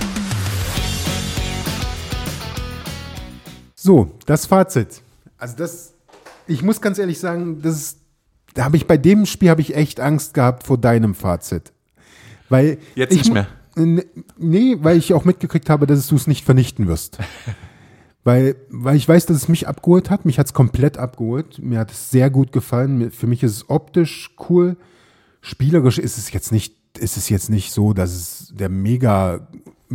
So, das Fazit. Also das, ich muss ganz ehrlich sagen, das ist, da habe ich bei dem Spiel habe ich echt Angst gehabt vor deinem Fazit. Weil Jetzt ich, nicht mehr. Nee, weil ich auch mitgekriegt habe, dass du es nicht vernichten wirst. Weil, weil ich weiß, dass es mich abgeholt hat. Mich hat es komplett abgeholt. Mir hat es sehr gut gefallen. Für mich ist es optisch cool. Spielerisch ist es jetzt nicht, ist es jetzt nicht so, dass es der mega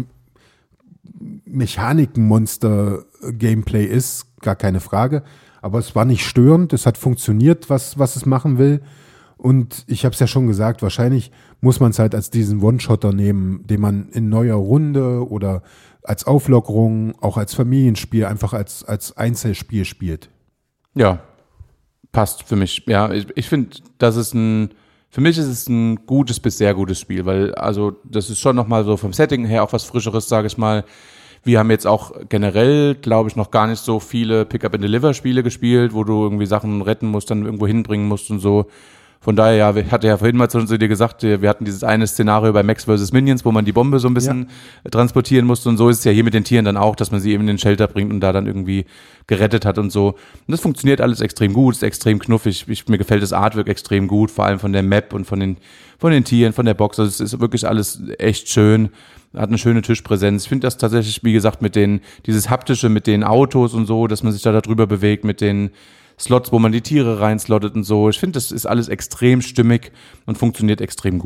Mechanikenmonster-Gameplay ist. Gar keine Frage. Aber es war nicht störend. Es hat funktioniert, was, was es machen will. Und ich habe es ja schon gesagt, wahrscheinlich muss man es halt als diesen One-Shotter nehmen, den man in neuer Runde oder als Auflockerung, auch als Familienspiel, einfach als, als Einzelspiel spielt. Ja, passt für mich. Ja, ich, ich finde, das ist ein, für mich ist es ein gutes bis sehr gutes Spiel, weil also das ist schon nochmal so vom Setting her auch was Frischeres, sage ich mal. Wir haben jetzt auch generell, glaube ich, noch gar nicht so viele Pick-up-and-Deliver-Spiele gespielt, wo du irgendwie Sachen retten musst, dann irgendwo hinbringen musst und so. Von daher, ja, ich hatte ja vorhin mal zu dir gesagt, wir hatten dieses eine Szenario bei Max versus. Minions, wo man die Bombe so ein bisschen ja. transportieren musste und so ist es ja hier mit den Tieren dann auch, dass man sie eben in den Shelter bringt und da dann irgendwie gerettet hat und so. Und das funktioniert alles extrem gut, ist extrem knuffig. Ich, mir gefällt das Artwork extrem gut, vor allem von der Map und von den, von den Tieren, von der Box. Also es ist wirklich alles echt schön. Hat eine schöne Tischpräsenz. Ich finde das tatsächlich, wie gesagt, mit den, dieses haptische, mit den Autos und so, dass man sich da darüber bewegt, mit den Slots, wo man die Tiere reinslottet und so. Ich finde, das ist alles extrem stimmig und funktioniert extrem gut.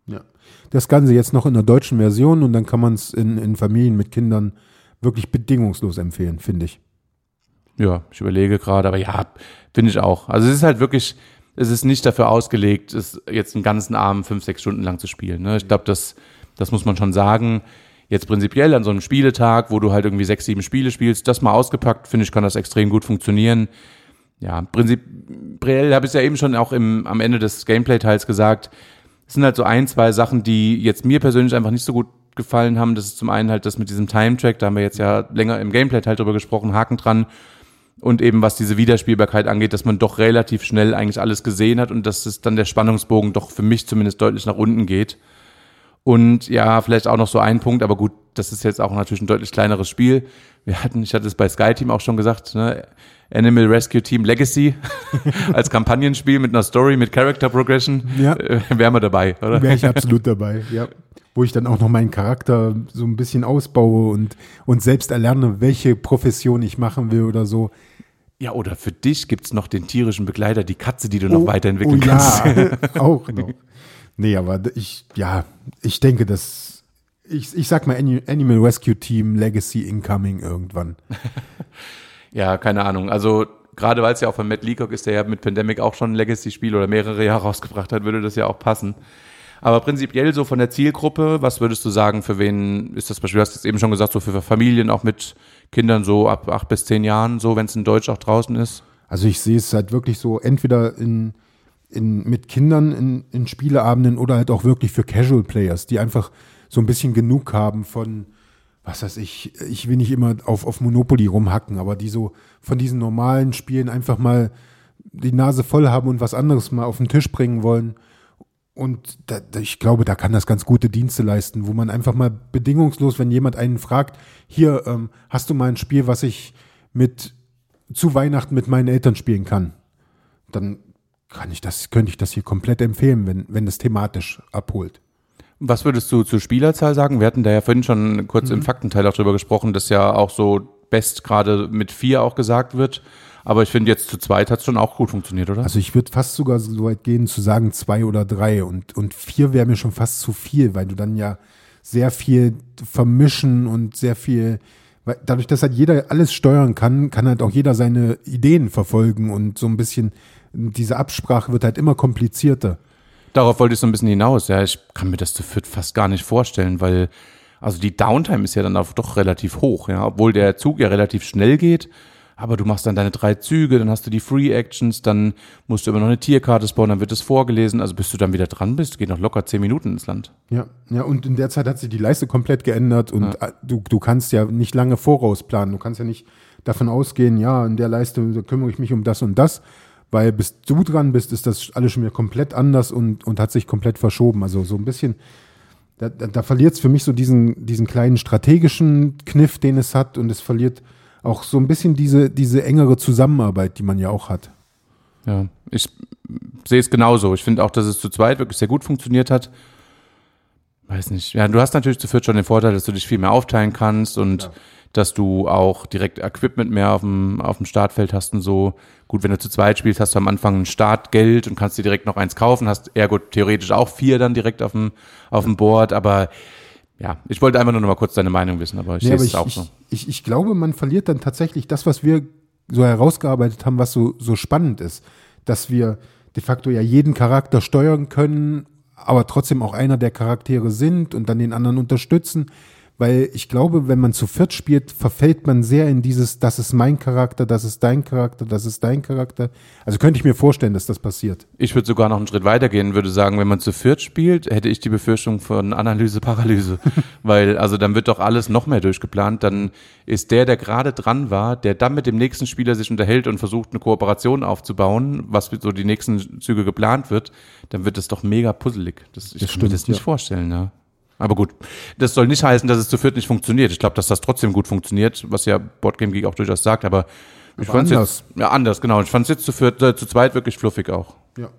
Ja. Das Ganze jetzt noch in der deutschen Version und dann kann man es in, in Familien mit Kindern wirklich bedingungslos empfehlen, finde ich. Ja, ich überlege gerade, aber ja, finde ich auch. Also es ist halt wirklich, es ist nicht dafür ausgelegt, es jetzt einen ganzen Abend fünf, sechs Stunden lang zu spielen. Ne? Ich glaube, das, das muss man schon sagen. Jetzt prinzipiell an so einem Spieletag, wo du halt irgendwie sechs, sieben Spiele spielst, das mal ausgepackt, finde ich, kann das extrem gut funktionieren. Ja, prinzipiell habe ich es ja eben schon auch im, am Ende des Gameplay-Teils gesagt, es sind halt so ein, zwei Sachen, die jetzt mir persönlich einfach nicht so gut gefallen haben. Das ist zum einen halt das mit diesem Time-Track, da haben wir jetzt ja länger im Gameplay-Teil drüber gesprochen, Haken dran. Und eben was diese Wiederspielbarkeit angeht, dass man doch relativ schnell eigentlich alles gesehen hat und dass es dann der Spannungsbogen doch für mich zumindest deutlich nach unten geht. Und ja, vielleicht auch noch so ein Punkt, aber gut, das ist jetzt auch natürlich ein deutlich kleineres Spiel. Wir hatten, ich hatte es bei Sky Team auch schon gesagt, ne, Animal Rescue Team Legacy als Kampagnenspiel mit einer Story, mit Character Progression, ja. äh, wären wir dabei, oder? Wäre ich absolut dabei, ja. Wo ich dann auch noch meinen Charakter so ein bisschen ausbaue und, und selbst erlerne, welche Profession ich machen will oder so. Ja, oder für dich gibt's noch den tierischen Begleiter, die Katze, die du noch oh, weiterentwickeln oh, kannst. Ja, auch noch. Nee, aber ich, ja, ich denke, dass, ich, ich sag mal Animal Rescue Team Legacy Incoming irgendwann. Ja, keine Ahnung. Also, gerade weil es ja auch von Matt Leacock ist, der ja mit Pandemic auch schon ein Legacy-Spiel oder mehrere Jahre rausgebracht hat, würde das ja auch passen. Aber prinzipiell so von der Zielgruppe, was würdest du sagen, für wen ist das Beispiel? Du hast jetzt eben schon gesagt, so für Familien auch mit Kindern so ab acht bis zehn Jahren, so wenn es in Deutsch auch draußen ist? Also ich sehe es halt wirklich so, entweder in, in, mit Kindern in, in Spieleabenden oder halt auch wirklich für Casual Players, die einfach so ein bisschen genug haben von, was weiß ich, ich will nicht immer auf, auf Monopoly rumhacken, aber die so von diesen normalen Spielen einfach mal die Nase voll haben und was anderes mal auf den Tisch bringen wollen. Und da, da, ich glaube, da kann das ganz gute Dienste leisten, wo man einfach mal bedingungslos, wenn jemand einen fragt, hier, ähm, hast du mal ein Spiel, was ich mit zu Weihnachten mit meinen Eltern spielen kann, dann kann ich das, könnte ich das hier komplett empfehlen, wenn, wenn das thematisch abholt. Was würdest du zur Spielerzahl sagen? Wir hatten da ja vorhin schon kurz mhm. im Faktenteil auch drüber gesprochen, dass ja auch so best gerade mit vier auch gesagt wird. Aber ich finde, jetzt zu zweit hat es schon auch gut funktioniert, oder? Also ich würde fast sogar so weit gehen, zu sagen zwei oder drei. Und, und vier wäre mir schon fast zu viel, weil du dann ja sehr viel vermischen und sehr viel, weil dadurch, dass halt jeder alles steuern kann, kann halt auch jeder seine Ideen verfolgen und so ein bisschen, diese Absprache wird halt immer komplizierter. Darauf wollte ich so ein bisschen hinaus. Ja, ich kann mir das zu viert fast gar nicht vorstellen, weil also die Downtime ist ja dann auch doch relativ hoch, ja, obwohl der Zug ja relativ schnell geht. Aber du machst dann deine drei Züge, dann hast du die Free Actions, dann musst du immer noch eine Tierkarte spawnen, dann wird es vorgelesen. Also bis du dann wieder dran bist, geht noch locker zehn Minuten ins Land. Ja, ja, und in der Zeit hat sich die Leiste komplett geändert und ja. du, du kannst ja nicht lange vorausplanen. Du kannst ja nicht davon ausgehen, ja, in der Leiste kümmere ich mich um das und das, weil bis du dran bist, ist das alles schon wieder komplett anders und, und hat sich komplett verschoben. Also so ein bisschen, da, da, da verliert es für mich so diesen, diesen kleinen strategischen Kniff, den es hat, und es verliert auch so ein bisschen diese, diese engere Zusammenarbeit, die man ja auch hat. Ja, ich sehe es genauso. Ich finde auch, dass es zu zweit wirklich sehr gut funktioniert hat. Weiß nicht. Ja, du hast natürlich zu viert schon den Vorteil, dass du dich viel mehr aufteilen kannst und ja. dass du auch direkt Equipment mehr auf dem, auf dem Startfeld hast und so. Gut, wenn du zu zweit spielst, hast du am Anfang ein Startgeld und kannst dir direkt noch eins kaufen, hast ergo theoretisch auch vier dann direkt auf dem, auf dem Board, aber ja, ich wollte einfach nur noch mal kurz deine Meinung wissen, aber ich nee, sehe es auch ich, so. Ich, ich glaube, man verliert dann tatsächlich das, was wir so herausgearbeitet haben, was so, so spannend ist, dass wir de facto ja jeden Charakter steuern können, aber trotzdem auch einer der Charaktere sind und dann den anderen unterstützen, weil ich glaube, wenn man zu viert spielt, verfällt man sehr in dieses, das ist mein Charakter, das ist dein Charakter, das ist dein Charakter. Also könnte ich mir vorstellen, dass das passiert. Ich würde sogar noch einen Schritt weiter gehen, würde sagen, wenn man zu viert spielt, hätte ich die Befürchtung von Analyse-Paralyse, weil also dann wird doch alles noch mehr durchgeplant, dann ist der, der gerade dran war, der dann mit dem nächsten Spieler sich unterhält und versucht, eine Kooperation aufzubauen, was so die nächsten Züge geplant wird, dann wird das doch mega puzzelig. Das, ich das kann stimmt, mir das nicht ja. vorstellen, ja. Aber gut, das soll nicht heißen, dass es zu viert nicht funktioniert. Ich glaube, dass das trotzdem gut funktioniert, was ja Boardgame Geek auch durchaus sagt, aber ich fand es jetzt, ja anders, genau. Ich fand es jetzt zu viert, äh, zu zweit wirklich fluffig auch. Ja.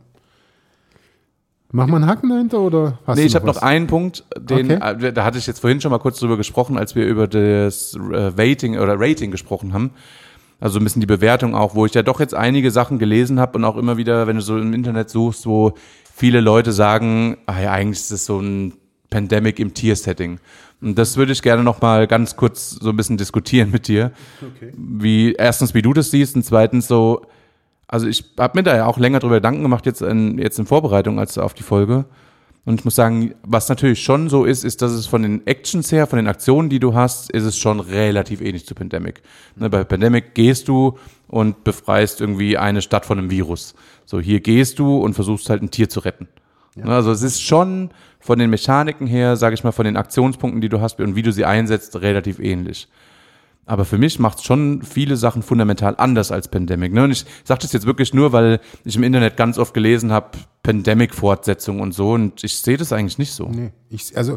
Mach mal einen Haken dahinter oder hast nee, du ich habe noch einen Punkt, den, okay. äh, da hatte ich jetzt vorhin schon mal kurz drüber gesprochen, als wir über das äh, Rating oder Rating gesprochen haben. Also ein bisschen die Bewertung auch, wo ich ja doch jetzt einige Sachen gelesen habe und auch immer wieder, wenn du so im Internet suchst, wo viele Leute sagen, ah ja, eigentlich ist das so ein Pandemic im Tiersetting. Und das würde ich gerne noch mal ganz kurz so ein bisschen diskutieren mit dir. Okay. Wie, erstens, wie du das siehst und zweitens so, also ich habe mir da ja auch länger drüber Gedanken gemacht jetzt in, jetzt in Vorbereitung als auf die Folge. Und ich muss sagen, was natürlich schon so ist, ist, dass es von den Actions her, von den Aktionen, die du hast, ist es schon relativ ähnlich zu Pandemic. Ne, bei Pandemic gehst du und befreist irgendwie eine Stadt von einem Virus. So, hier gehst du und versuchst halt ein Tier zu retten. Ja. Ne, also es ist schon von den Mechaniken her, sage ich mal, von den Aktionspunkten, die du hast und wie du sie einsetzt, relativ ähnlich. Aber für mich macht es schon viele Sachen fundamental anders als Pandemic. Ne? Und ich sage das jetzt wirklich nur, weil ich im Internet ganz oft gelesen habe, Pandemic-Fortsetzung und so. Und ich sehe das eigentlich nicht so. Nee, ich, also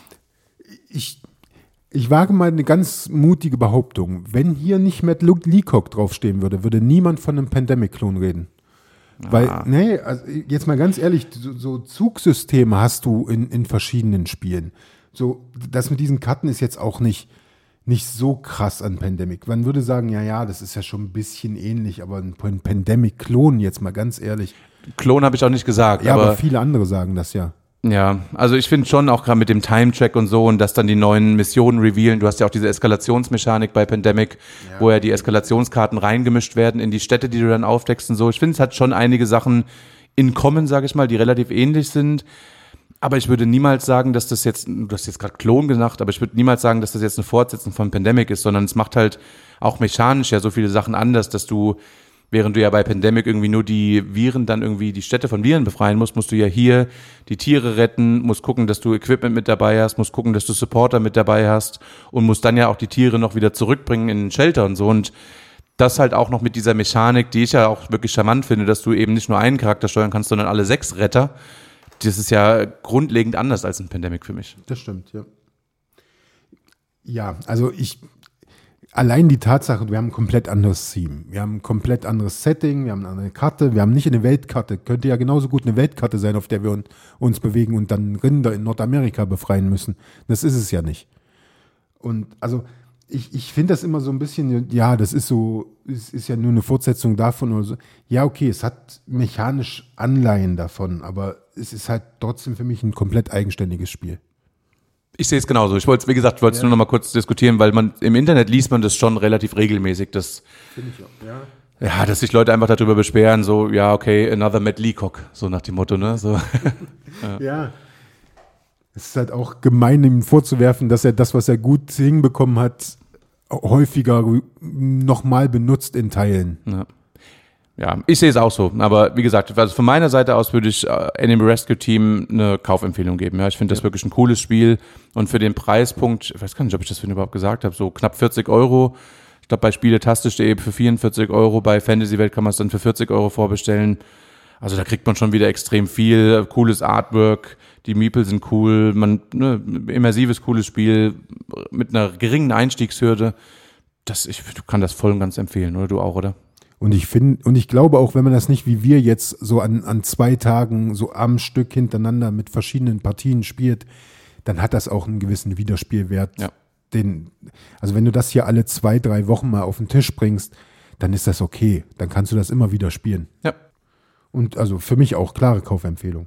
ich, ich wage mal eine ganz mutige Behauptung. Wenn hier nicht Matt Leacock draufstehen würde, würde niemand von einem Pandemic-Klon reden. Ah. Weil, nee, also jetzt mal ganz ehrlich, so, so Zugsysteme hast du in, in verschiedenen Spielen. So, das mit diesen Karten ist jetzt auch nicht nicht so krass an Pandemic. Man würde sagen, ja, ja, das ist ja schon ein bisschen ähnlich, aber ein Pandemic-Klon, jetzt mal ganz ehrlich. Klon habe ich auch nicht gesagt. Ja, aber, aber viele andere sagen das ja. Ja, also ich finde schon auch gerade mit dem Time-Track und so und dass dann die neuen Missionen revealen. Du hast ja auch diese Eskalationsmechanik bei Pandemic, ja, wo ja die Eskalationskarten reingemischt werden in die Städte, die du dann aufdeckst und so. Ich finde, es hat schon einige Sachen in Common, sage ich mal, die relativ ähnlich sind. Aber ich würde niemals sagen, dass das jetzt, du hast jetzt gerade Klon gesagt, aber ich würde niemals sagen, dass das jetzt eine Fortsetzung von Pandemic ist, sondern es macht halt auch mechanisch ja so viele Sachen anders, dass du, während du ja bei Pandemic irgendwie nur die Viren dann irgendwie die Städte von Viren befreien musst, musst du ja hier die Tiere retten, musst gucken, dass du Equipment mit dabei hast, musst gucken, dass du Supporter mit dabei hast und musst dann ja auch die Tiere noch wieder zurückbringen in den Shelter und so. Und das halt auch noch mit dieser Mechanik, die ich ja auch wirklich charmant finde, dass du eben nicht nur einen Charakter steuern kannst, sondern alle sechs Retter. Das ist ja grundlegend anders als ein Pandemic für mich. Das stimmt, ja. Ja, also ich, allein die Tatsache, wir haben ein komplett anderes Theme. Wir haben ein komplett anderes Setting, wir haben eine andere Karte, wir haben nicht eine Weltkarte. Könnte ja genauso gut eine Weltkarte sein, auf der wir uns bewegen und dann Rinder in Nordamerika befreien müssen. Das ist es ja nicht. Und also ich, ich finde das immer so ein bisschen, ja, das ist so, es ist ja nur eine Fortsetzung davon oder so. Ja, okay, es hat mechanisch Anleihen davon, aber es ist halt trotzdem für mich ein komplett eigenständiges Spiel. Ich sehe es genauso. Ich wollte es, wie gesagt, wollte es ja. nur noch mal kurz diskutieren, weil man im Internet liest man das schon relativ regelmäßig. Das finde ich auch, ja. Ja, dass sich Leute einfach darüber beschweren, so, ja, okay, another Matt Leacock, so nach dem Motto, ne? So. ja. ja. Es ist halt auch gemein, ihm vorzuwerfen, dass er das, was er gut hinbekommen hat, häufiger nochmal benutzt in Teilen. Ja. Ja, ich sehe es auch so. Aber wie gesagt, also von meiner Seite aus würde ich Animal Rescue Team eine Kaufempfehlung geben. Ja, ich finde das ja. wirklich ein cooles Spiel. Und für den Preispunkt, ich weiß gar nicht, ob ich das für ihn überhaupt gesagt habe, so knapp vierzig Euro. Ich glaube, bei spieletastisch punkt de für vierundvierzig Euro, bei Fantasy Welt kann man es dann für vierzig Euro vorbestellen. Also da kriegt man schon wieder extrem viel. Cooles Artwork, die Meeple sind cool, man, ne, immersives, cooles Spiel mit einer geringen Einstiegshürde. Das, ich kann das voll und ganz empfehlen, oder? Du auch, oder? Und ich finde, und ich glaube auch, wenn man das nicht wie wir jetzt so an, an zwei Tagen so am Stück hintereinander mit verschiedenen Partien spielt, dann hat das auch einen gewissen Wiederspielwert. Ja. Den, also wenn du das hier alle zwei, drei Wochen mal auf den Tisch bringst, dann ist das okay. Dann kannst du das immer wieder spielen. Ja. Und also für mich auch klare Kaufempfehlung.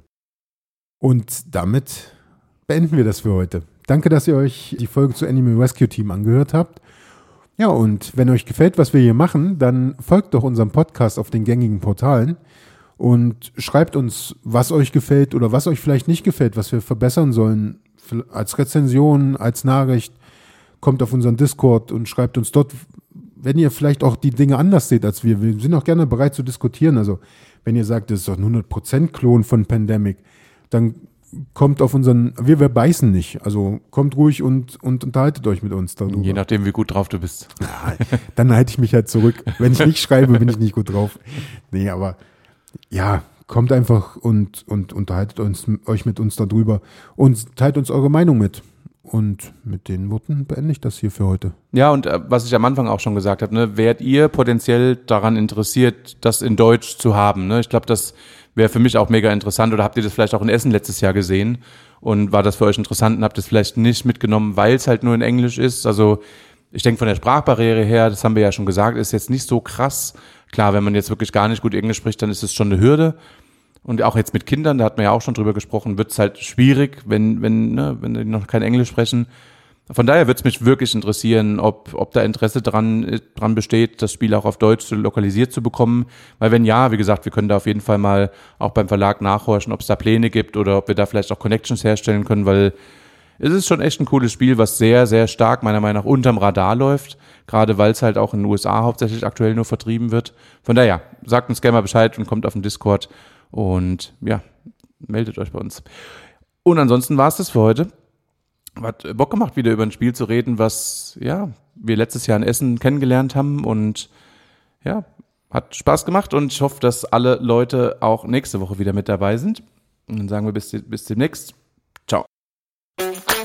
Und damit beenden wir das für heute. Danke, dass ihr euch die Folge zu Animal Rescue Team angehört habt. Ja, und wenn euch gefällt, was wir hier machen, dann folgt doch unserem Podcast auf den gängigen Portalen und schreibt uns, was euch gefällt oder was euch vielleicht nicht gefällt, was wir verbessern sollen, als Rezension, als Nachricht. Kommt auf unseren Discord und schreibt uns dort, wenn ihr vielleicht auch die Dinge anders seht als wir. Wir sind auch gerne bereit zu diskutieren. Also wenn ihr sagt, das ist doch ein hundert Prozent Klon von Pandemic, dann kommt auf unseren, wir, wir beißen nicht, also kommt ruhig und, und unterhaltet euch mit uns darüber. Je nachdem, wie gut drauf du bist. Ja, dann halte ich mich halt zurück. Wenn ich nicht schreibe, bin ich nicht gut drauf. Nee, aber ja, kommt einfach und, und unterhaltet uns, euch mit uns darüber und teilt uns eure Meinung mit. Und mit den Worten beende ich das hier für heute. Ja, und äh, was ich am Anfang auch schon gesagt habe, ne, wärt ihr potenziell daran interessiert, das in Deutsch zu haben? Ne? Ich glaube, das wäre für mich auch mega interessant. Oder habt ihr das vielleicht auch in Essen letztes Jahr gesehen? Und war das für euch interessant und habt es vielleicht nicht mitgenommen, weil es halt nur in Englisch ist? Also ich denke von der Sprachbarriere her, das haben wir ja schon gesagt, ist jetzt nicht so krass. Klar, wenn man jetzt wirklich gar nicht gut Englisch spricht, dann ist es schon eine Hürde. Und auch jetzt mit Kindern, da hat man ja auch schon drüber gesprochen, wird es halt schwierig, wenn, wenn, ne, wenn die noch kein Englisch sprechen. Von daher würde es mich wirklich interessieren, ob, ob da Interesse dran, dran besteht, das Spiel auch auf Deutsch lokalisiert zu bekommen. Weil wenn ja, wie gesagt, wir können da auf jeden Fall mal auch beim Verlag nachhorchen, ob es da Pläne gibt oder ob wir da vielleicht auch Connections herstellen können, weil es ist schon echt ein cooles Spiel, was sehr, sehr stark meiner Meinung nach unterm Radar läuft. Gerade weil es halt auch in den U S A hauptsächlich aktuell nur vertrieben wird. Von daher, sagt uns gerne mal Bescheid und kommt auf den Discord und ja, meldet euch bei uns. Und ansonsten war es das für heute. Hat Bock gemacht, wieder über ein Spiel zu reden, was ja wir letztes Jahr in Essen kennengelernt haben und ja, hat Spaß gemacht und ich hoffe, dass alle Leute auch nächste Woche wieder mit dabei sind. Und dann sagen wir bis, bis demnächst. Ciao.